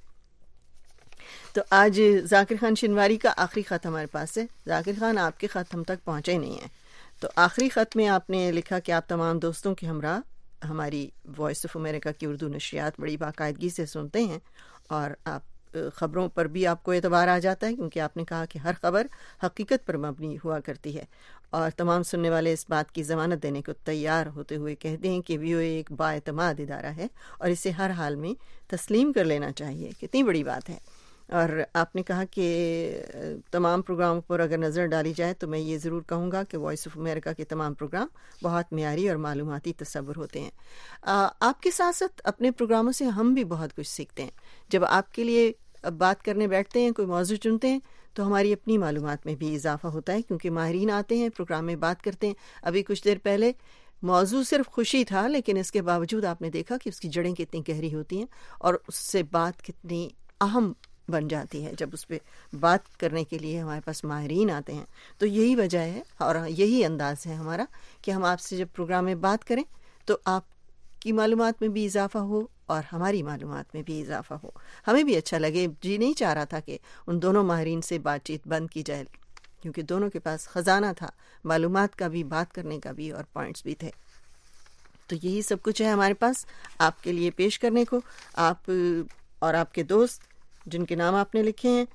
تو آج ذاکر خان شنواری کا آخری خط ہمارے پاس ہے. ذاکر خان، آپ کے خط ہم تک پہنچے نہیں ہیں. تو آخری خط میں آپ نے لکھا کہ آپ تمام دوستوں کے ہمراہ ہماری وائس آف امریکہ کی اردو نشریات بڑی باقاعدگی سے سنتے ہیں، اور آپ خبروں پر بھی آپ کو اعتبار آ جاتا ہے، کیونکہ آپ نے کہا کہ ہر خبر حقیقت پر مبنی ہوا کرتی ہے، اور تمام سننے والے اس بات کی ضمانت دینے کو تیار ہوتے ہوئے کہتے ہیں کہ VOA ایک بااعتماد ادارہ ہے اور اسے ہر حال میں تسلیم کر لینا چاہیے. کتنی بڑی بات ہے. اور آپ نے کہا کہ تمام پروگراموں پر اگر نظر ڈالی جائے تو میں یہ ضرور کہوں گا کہ وائس آف امریکہ کے تمام پروگرام بہت معیاری اور معلوماتی تصور ہوتے ہیں. آپ کے ساتھ ساتھ اپنے پروگراموں سے ہم بھی بہت کچھ سیکھتے ہیں. جب آپ کے لیے بات کرنے بیٹھتے ہیں، کوئی موضوع چنتے ہیں، تو ہماری اپنی معلومات میں بھی اضافہ ہوتا ہے، کیونکہ ماہرین آتے ہیں پروگرام میں بات کرتے ہیں. ابھی کچھ دیر پہلے موضوع صرف خوشی تھا، لیکن اس کے باوجود آپ نے دیکھا کہ اس کی جڑیں کتنی گہری ہوتی ہیں اور اس سے بات کتنی اہم بن جاتی ہے جب اس پہ بات کرنے کے لیے ہمارے پاس ماہرین آتے ہیں. تو یہی وجہ ہے اور یہی انداز ہے ہمارا کہ ہم آپ سے جب پروگرام میں بات کریں تو آپ کی معلومات میں بھی اضافہ ہو اور ہماری معلومات میں بھی اضافہ ہو. ہمیں بھی اچھا لگے. جی نہیں چاہ رہا تھا کہ ان دونوں ماہرین سے بات چیت بند کی جائے، کیونکہ دونوں کے پاس خزانہ تھا، معلومات کا بھی، بات کرنے کا بھی، اور پوائنٹس بھی تھے. تو یہی سب کچھ ہے ہمارے پاس آپ کے لیے پیش کرنے کو. آپ اور آپ کے دوست جن کے نام آپ نے لکھے ہیں،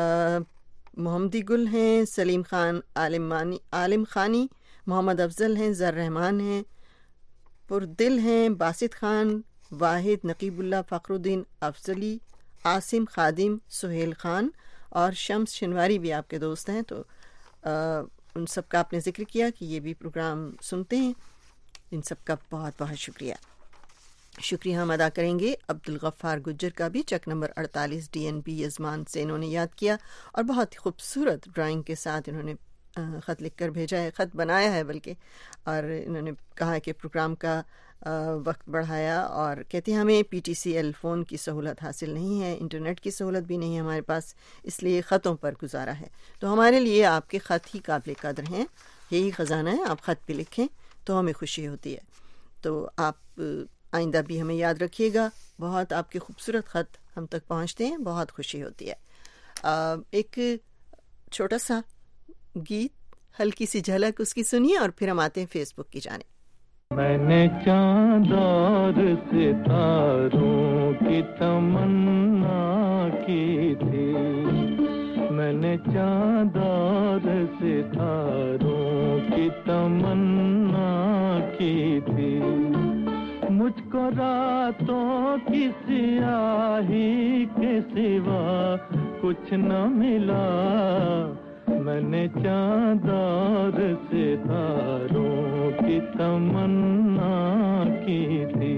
محمدی گل ہیں، سلیم خان عالم خانی، محمد افضل ہیں، زر رحمان ہیں، پردل ہیں، باسط خان، واحد، نقیب اللہ، فخر الدین افضلی، عاصم خادم، سہیل خان اور شمس شنواری بھی آپ کے دوست ہیں. تو ان سب کا آپ نے ذکر کیا کہ یہ بھی پروگرام سنتے ہیں. ان سب کا بہت بہت شکریہ. شکریہ ہم ادا کریں گے عبدالغفار گجر کا بھی. چک نمبر 48 DNB یزمان سے انہوں نے یاد کیا اور بہت ہی خوبصورت ڈرائنگ کے ساتھ انہوں نے خط لکھ کر بھیجا ہے، خط بنایا ہے بلکہ، اور انہوں نے کہا کہ پروگرام کا وقت بڑھایا، اور کہتے ہیں ہمیں PTCL فون کی سہولت حاصل نہیں ہے، انٹرنیٹ کی سہولت بھی نہیں ہے ہمارے پاس، اس لیے خطوں پر گزارا ہے. تو ہمارے لیے آپ کے خط ہی قابل قدر ہیں، یہی خزانہ ہے. آپ خط بھی لکھیں تو ہمیں خوشی ہوتی ہے. تو آپ آئندہ بھی ہمیں یاد رکھیے گا. بہت آپ کے خوبصورت خط ہم تک پہنچتے ہیں، بہت خوشی ہوتی ہے. ایک چھوٹا سا گیت، ہلکی سی جھلک اس کی سنیے اور پھر ہم آتے ہیں فیس بک کی جانب. میں نے چاند اور ستاروں کی تمنا کی تھی، میں نے چاند اور ستاروں کی تمنا کی تھی، مجھ کو راتوں کی سیاہی کے سوا کچھ نہ ملا، میں نے چاند اور ستاروں کی تمنا کی تھی.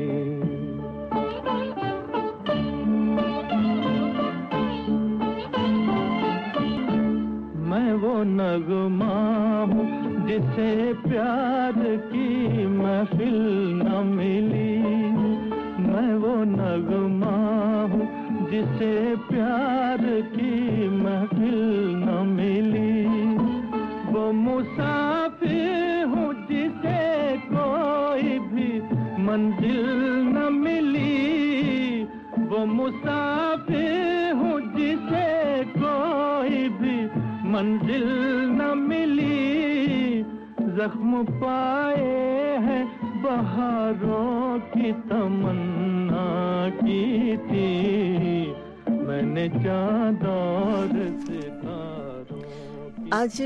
میں وہ نغمہ ہوں جسے پیار کی محفل نہ ملی، میں وہ نغمہ ہوں جسے پیار کی محفل نہ ملی، وہ مسافر ہوں جسے کوئی بھی منزل نہ ملی، وہ مسافر ہوں جسے کوئی بھی منزل نہ ملی، زخم پائے ہیں بہاروں کی تمنا کی تھی، میں نے چاند اور ستاروں. آج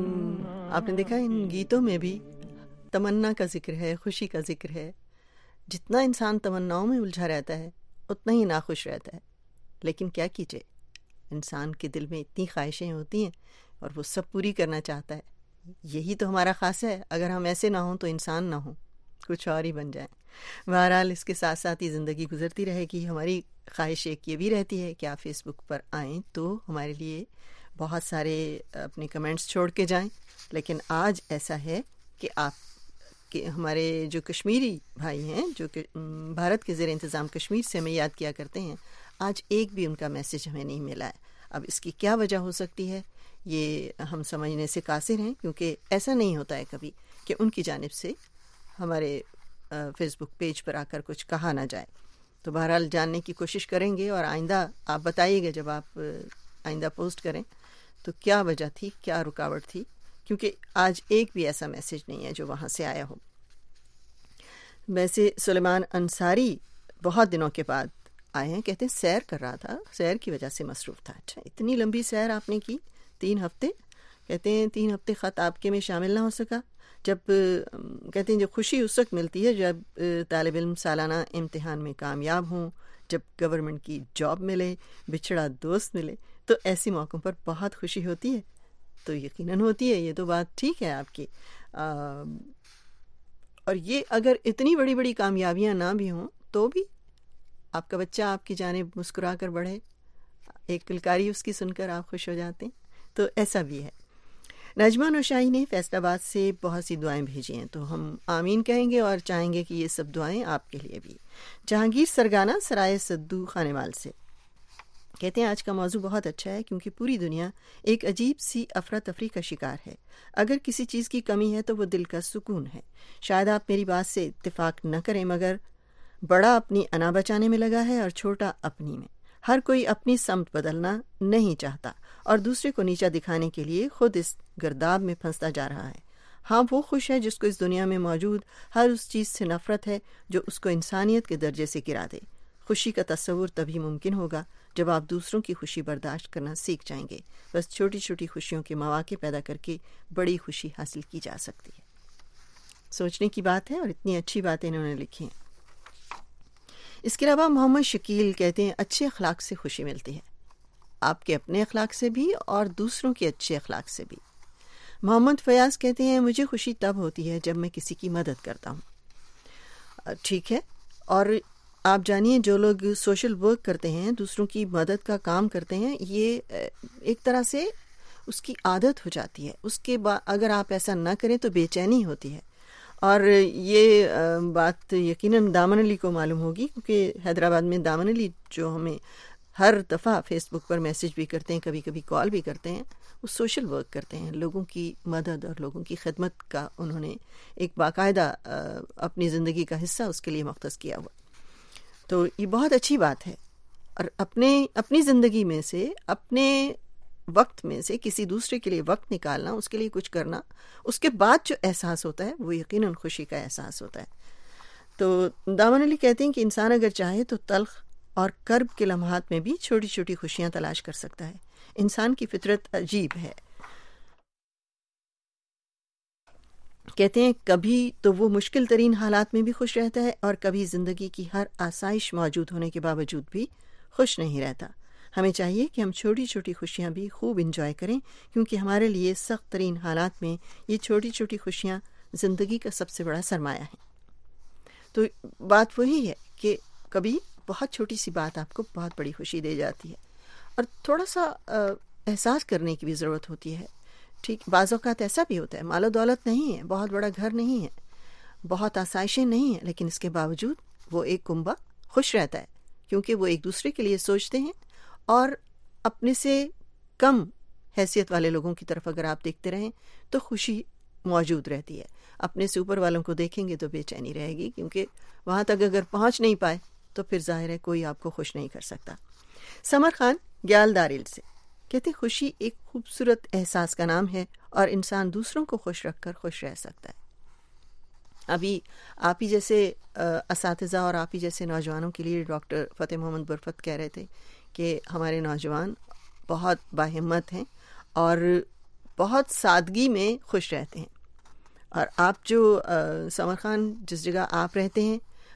آپ نے دیکھا ان گیتوں میں بھی تمنا کا ذکر ہے، خوشی کا ذکر ہے. جتنا انسان تمناؤں میں الجھا رہتا ہے اتنا ہی ناخوش رہتا ہے. لیکن کیا کیجیے، انسان کے دل میں اتنی خواہشیں ہوتی ہیں اور وہ سب پوری کرنا چاہتا ہے. یہی تو ہمارا خاصہ ہے. اگر ہم ایسے نہ ہوں تو انسان نہ ہوں، کچھ اور ہی بن جائیں. بہرحال اس کے ساتھ ساتھ ہی زندگی گزرتی رہے گی. ہماری خواہش ایک یہ بھی رہتی ہے کہ آپ فیس بک پر آئیں تو ہمارے لیے بہت سارے اپنے کمنٹس چھوڑ کے جائیں. لیکن آج ایسا ہے کہ آپ کہ ہمارے جو کشمیری بھائی ہیں جو کہ بھارت کے زیر انتظام کشمیر سے ہمیں یاد کیا کرتے ہیں، آج ایک بھی ان کا میسج ہمیں نہیں ملا ہے. اب اس کی کیا وجہ ہو سکتی ہے یہ ہم سمجھنے سے قاصر ہیں، کیونکہ ایسا نہیں ہوتا ہے کبھی کہ ان کی جانب سے ہمارے فیس بک پیج پر آ کر کچھ کہا نہ جائے. تو بہرحال جاننے کی کوشش کریں گے اور آئندہ آپ بتائیے گا جب آپ آئندہ پوسٹ کریں تو کیا وجہ تھی، کیا رکاوٹ تھی، کیونکہ آج ایک بھی ایسا میسج نہیں ہے جو وہاں سے آیا ہو. ویسے سلیمان انصاری بہت دنوں کے بعد آئے ہیں، کہتے ہیں سیر کر رہا تھا، سیر کی وجہ سے مصروف تھا. اچھا، اتنی لمبی سیر آپ نے کی 3 ہفتے. کہتے ہیں 3 ہفتے خط آپ کے میں شامل نہ ہو سکا. جب کہتے ہیں جب خوشی اس وقت ملتی ہے جب طالب علم سالانہ امتحان میں کامیاب ہوں، جب گورنمنٹ کی جاب ملے، بچھڑا دوست ملے، تو ایسے موقعوں پر بہت خوشی ہوتی ہے. تو یقیناً ہوتی ہے، یہ تو بات ٹھیک ہے آپ کی. اور یہ اگر اتنی بڑی بڑی کامیابیاں نہ بھی ہوں تو بھی آپ کا بچہ آپ کی جانب مسکرا کر بڑھے، ایک کلکاری اس کی سن کر آپ خوش ہو جاتے ہیں، تو ایسا بھی ہے. نجمہ نوشائی نے فیصل آباد سے بہت سی دعائیں بھیجی ہیں، تو ہم آمین کہیں گے اور چاہیں گے کہ یہ سب دعائیں آپ کے لیے بھی. جہانگیر سرگانا سرائے صدو خانیوال سے کہتے ہیں آج کا موضوع بہت اچھا ہے کیونکہ پوری دنیا ایک عجیب سی افراتفری کا شکار ہے. اگر کسی چیز کی کمی ہے تو وہ دل کا سکون ہے. شاید آپ میری بات سے اتفاق نہ کریں مگر بڑا اپنی انا بچانے میں لگا ہے اور چھوٹا اپنی میں. ہر کوئی اپنی سمت بدلنا نہیں چاہتا اور دوسرے کو نیچا دکھانے کے لیے خود اس گرداب میں پھنستا جا رہا ہے. ہاں وہ خوش ہے جس کو اس دنیا میں موجود ہر اس چیز سے نفرت ہے جو اس کو انسانیت کے درجے سے گرا دے. خوشی کا تصور تبھی ممکن ہوگا جب آپ دوسروں کی خوشی برداشت کرنا سیکھ جائیں گے. بس چھوٹی چھوٹی خوشیوں کے مواقع پیدا کر کے بڑی خوشی حاصل کی جا سکتی ہے. سوچنے کی بات ہے اور اتنی اچھی باتیں انہوں نے لکھی ہیں. اس کے علاوہ محمد شکیل کہتے ہیں اچھے اخلاق سے خوشی ملتی ہے، آپ کے اپنے اخلاق سے بھی اور دوسروں کے اچھے اخلاق سے بھی. محمد فیاض کہتے ہیں مجھے خوشی تب ہوتی ہے جب میں کسی کی مدد کرتا ہوں. ٹھیک ہے، اور آپ جانیے جو لوگ سوشل ورک کرتے ہیں، دوسروں کی مدد کا کام کرتے ہیں، یہ ایک طرح سے اس کی عادت ہو جاتی ہے. اس کے بعد اگر آپ ایسا نہ کریں تو بے چینی ہوتی ہے. اور یہ بات یقیناً دامن علی کو معلوم ہوگی کیونکہ حیدرآباد میں دامن علی جو ہمیں ہر دفعہ فیس بک پر میسج بھی کرتے ہیں، کبھی کبھی کال بھی کرتے ہیں، وہ سوشل ورک کرتے ہیں. لوگوں کی مدد اور لوگوں کی خدمت کا انہوں نے ایک باقاعدہ اپنی زندگی کا حصہ اس کے لیے مختص کیا ہوا. تو یہ بہت اچھی بات ہے. اور اپنی زندگی میں سے، اپنے وقت میں سے کسی دوسرے کے لیے وقت نکالنا، اس کے لیے کچھ کرنا، اس کے بعد جو احساس ہوتا ہے وہ یقیناً خوشی کا احساس ہوتا ہے. تو دامن علی کہتے ہیں کہ انسان اگر چاہے تو تلخ اور کرب کے لمحات میں بھی چھوٹی چھوٹی خوشیاں تلاش کر سکتا ہے. انسان کی فطرت عجیب ہے. کہتے ہیں کبھی تو وہ مشکل ترین حالات میں بھی خوش رہتا ہے اور کبھی زندگی کی ہر آسائش موجود ہونے کے باوجود بھی خوش نہیں رہتا. ہمیں چاہیے کہ ہم چھوٹی چھوٹی خوشیاں بھی خوب انجوائے کریں کیونکہ ہمارے لیے سخت ترین حالات میں یہ چھوٹی چھوٹی خوشیاں زندگی کا سب سے بڑا سرمایہ ہیں. تو بات وہی ہے کہ کبھی بہت چھوٹی سی بات آپ کو بہت بڑی خوشی دے جاتی ہے اور تھوڑا سا احساس کرنے کی بھی ضرورت ہوتی ہے. ٹھیک، بعض اوقات ایسا بھی ہوتا ہے مال و دولت نہیں ہے، بہت بڑا گھر نہیں ہے، بہت آسائشیں نہیں ہیں، لیکن اس کے باوجود وہ ایک کنبہ خوش رہتا ہے کیونکہ وہ ایک دوسرے کے لیے سوچتے ہیں. اور اپنے سے کم حیثیت والے لوگوں کی طرف اگر آپ دیکھتے رہیں تو خوشی موجود رہتی ہے. اپنے سے اوپر والوں کو دیکھیں گے تو بے چینی رہے گی کیونکہ وہاں تک اگر پہنچ نہیں پائے تو پھر ظاہر ہے کوئی آپ کو خوش نہیں کر سکتا. سمر خان گیال داریل سے کہتے خوشی ایک خوبصورت احساس کا نام ہے اور انسان دوسروں کو خوش رکھ کر خوش رہ سکتا ہے. ابھی آپ ہی جیسے اساتذہ اور آپ ہی جیسے نوجوانوں کے لیے ڈاکٹر فتح محمد برفت کہہ رہے تھے کہ ہمارے نوجوان بہت باہمت ہیں اور بہت سادگی میں خوش رہتے ہیں. اور آپ جو سمر خان جس جگہ آپ رہتے ہیں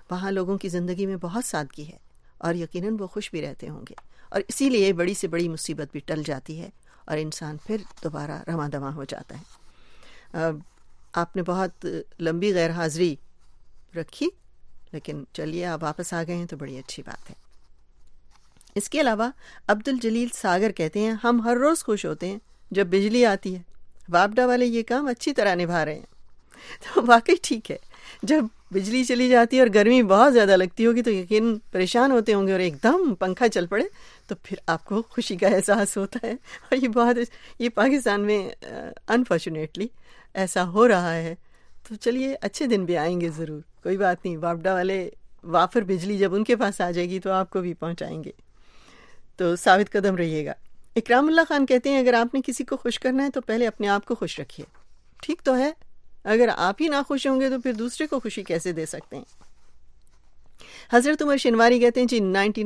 وہاں لوگوں کی زندگی میں بہت سادگی ہے اور یقیناً وہ خوش بھی رہتے ہوں گے، اور اسی لیے بڑی سے بڑی مصیبت بھی ٹل جاتی ہے اور انسان پھر دوبارہ رواں دواں ہو جاتا ہے۔ آپ نے بہت لمبی غیر حاضری رکھی، لیکن چلیے آپ واپس آ گئے ہیں تو بڑی اچھی بات ہے۔ اس کے علاوہ عبد الجلیل ساگر کہتے ہیں ہم ہر روز خوش ہوتے ہیں جب بجلی آتی ہے، واپڈا والے یہ کام اچھی طرح نبھا رہے ہیں۔ تو واقعی ٹھیک ہے، جب بجلی چلی جاتی ہے اور گرمی بہت زیادہ لگتی ہوگی تو یقین پریشان ہوتے ہوں گے، اور ایک دم پنکھا چل پڑے تو پھر آپ کو خوشی کا احساس ہوتا ہے، اور یہ پاکستان میں انفارچونیٹلی ایسا ہو رہا ہے۔ تو چلیے اچھے دن بھی آئیں گے ضرور، کوئی بات نہیں، واپڈا والے وافر بجلی جب ان کے پاس آ جائے گی تو آپ کو بھی پہنچائیں گے، تو ثابت قدم رہیے گا۔ اکرام اللہ خان کہتے ہیں اگر آپ نے کسی کو خوش کرنا ہے تو پہلے اپنے آپ کو خوش رکھیے۔ ٹھیک تو ہے، اگر آپ ہی نہ خوش ہوں گے تو پھر دوسرے کو خوشی کیسے دے سکتے ہیں؟ حضرت عمر شنواری کہتے ہیں جی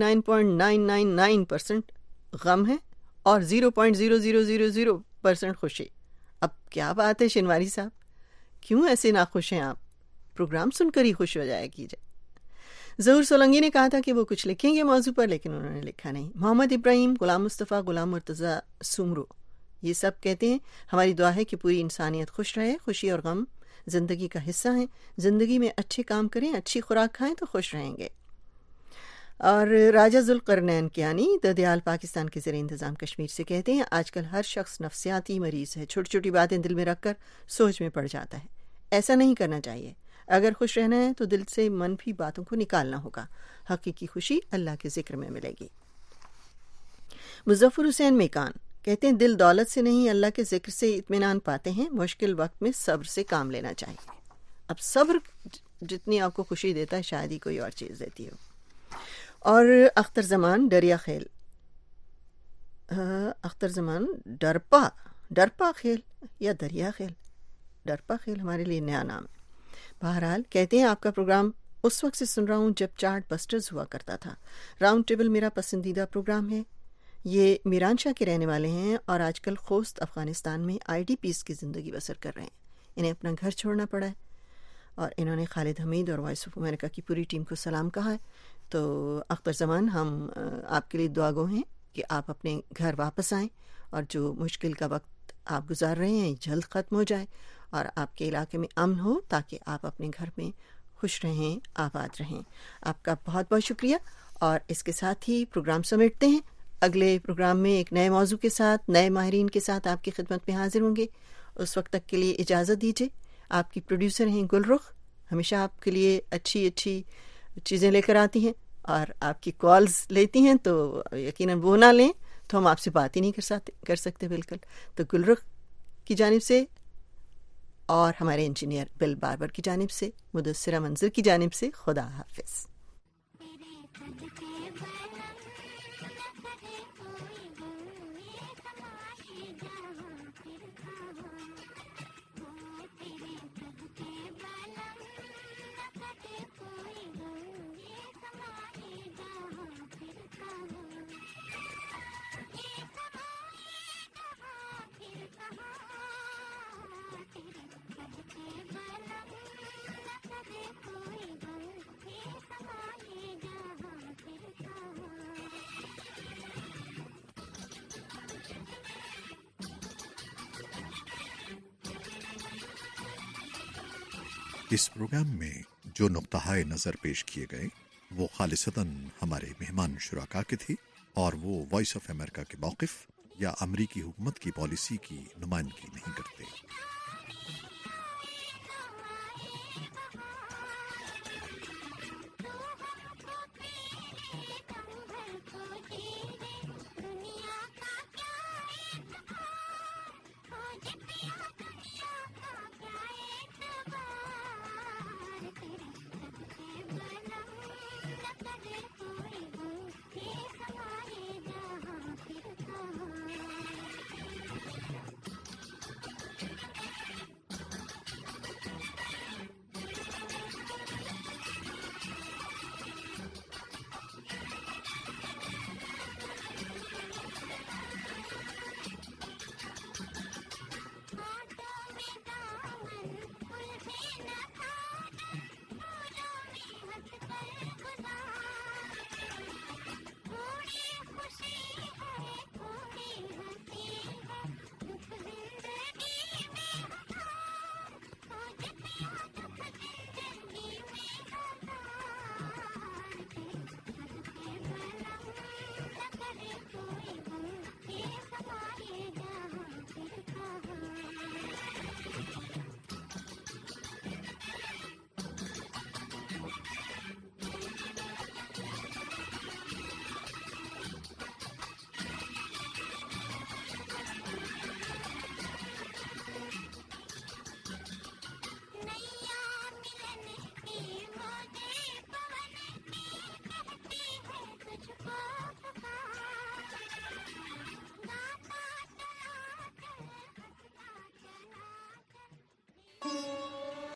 99.999% غم ہے اور 0.0000% خوشی۔ اب کیا بات ہے شنواری صاحب، کیوں ایسے ناخوش ہیں آپ؟ پروگرام سن کر ہی خوش ہو جایا کیجئے۔ ظہور سولنگی نے کہا تھا کہ وہ کچھ لکھیں گے موضوع پر، لیکن انہوں نے لکھا نہیں۔ محمد ابراہیم، غلام مصطفیٰ، غلام مرتضیٰ سمرو، یہ سب کہتے ہیں ہماری دعا ہے کہ پوری انسانیت خوش رہے۔ خوشی اور غم زندگی کا حصہ ہیں، زندگی میں اچھے کام کریں، اچھی خوراک کھائیں تو خوش رہیں گے۔ اور راجہ ذوالقرنین کیانی ددیال پاکستان کے زیر انتظام کشمیر سے کہتے ہیں آج کل ہر شخص نفسیاتی مریض ہے، چھوٹی چھوٹی باتیں دل میں رکھ کر سوچ میں پڑ جاتا ہے، ایسا نہیں کرنا چاہیے۔ اگر خوش رہنا ہے تو دل سے منفی باتوں کو نکالنا ہوگا، حقیقی خوشی اللہ کے ذکر میں ملے گی۔ مظفر حسین میکان کہتے ہیں دل دولت سے نہیں اللہ کے ذکر سے اطمینان پاتے ہیں، مشکل وقت میں صبر سے کام لینا چاہیے۔ اب صبر جتنی آپ کو خوشی دیتا ہے شاید ہی کوئی اور چیز دیتی ہو۔ اور اختر زمان دریا خیل، اختر زمان ڈرپا خیل یا دریا خیل، ڈرپا خیل ہمارے لیے نیا نام ہے۔ بہرحال کہتے ہیں آپ کا پروگرام اس وقت سے سن رہا ہوں جب چارٹ بسٹرز ہوا کرتا تھا۔ راؤنڈ ٹیبل میرا پسندیدہ پروگرام ہے۔ یہ میران شاہ کے رہنے والے ہیں اور آج کل خوست افغانستان میں IDPs کی زندگی بسر کر رہے ہیں۔ انہیں اپنا گھر چھوڑنا پڑا ہے اور انہوں نے خالد حمید اور وائس آف امریکہ کی پوری ٹیم کو سلام کہا ہے۔ تو اختر زمان ہم آپ کے لیے دعا گو ہیں کہ آپ اپنے گھر واپس آئیں اور جو مشکل کا وقت آپ گزار رہے ہیں جلد ختم ہو جائے اور آپ کے علاقے میں امن ہو تاکہ آپ اپنے گھر میں خوش رہیں، آباد رہیں۔ آپ کا بہت بہت شکریہ، اور اس کے ساتھ ہی پروگرام سمیٹتے ہیں۔ اگلے پروگرام میں ایک نئے موضوع کے ساتھ، نئے ماہرین کے ساتھ آپ کی خدمت میں حاضر ہوں گے۔ اس وقت تک کے لیے اجازت دیجیے۔ آپ کی پروڈیوسر ہیں گل رخ، ہمیشہ آپ کے لیے اچھی اچھی چیزیں لے کر آتی ہیں اور آپ کی کالز لیتی ہیں، تو یقیناً وہ نہ لیں تو ہم آپ سے بات ہی نہیں کر سکتے بالکل۔ تو گل رخ کی جانب سے اور ہمارے انجینئر بل باربر کی جانب سے، مدثرہ منظر کی جانب سے، خدا حافظ۔ اس پروگرام میں جو نقطۂ نظر پیش کیے گئے وہ خالصتاً ہمارے مہمان شرکا کے تھے اور وہ وائس آف امریکہ کے موقف یا امریکی حکومت کی پالیسی کی نمائندگی نہیں کرتے۔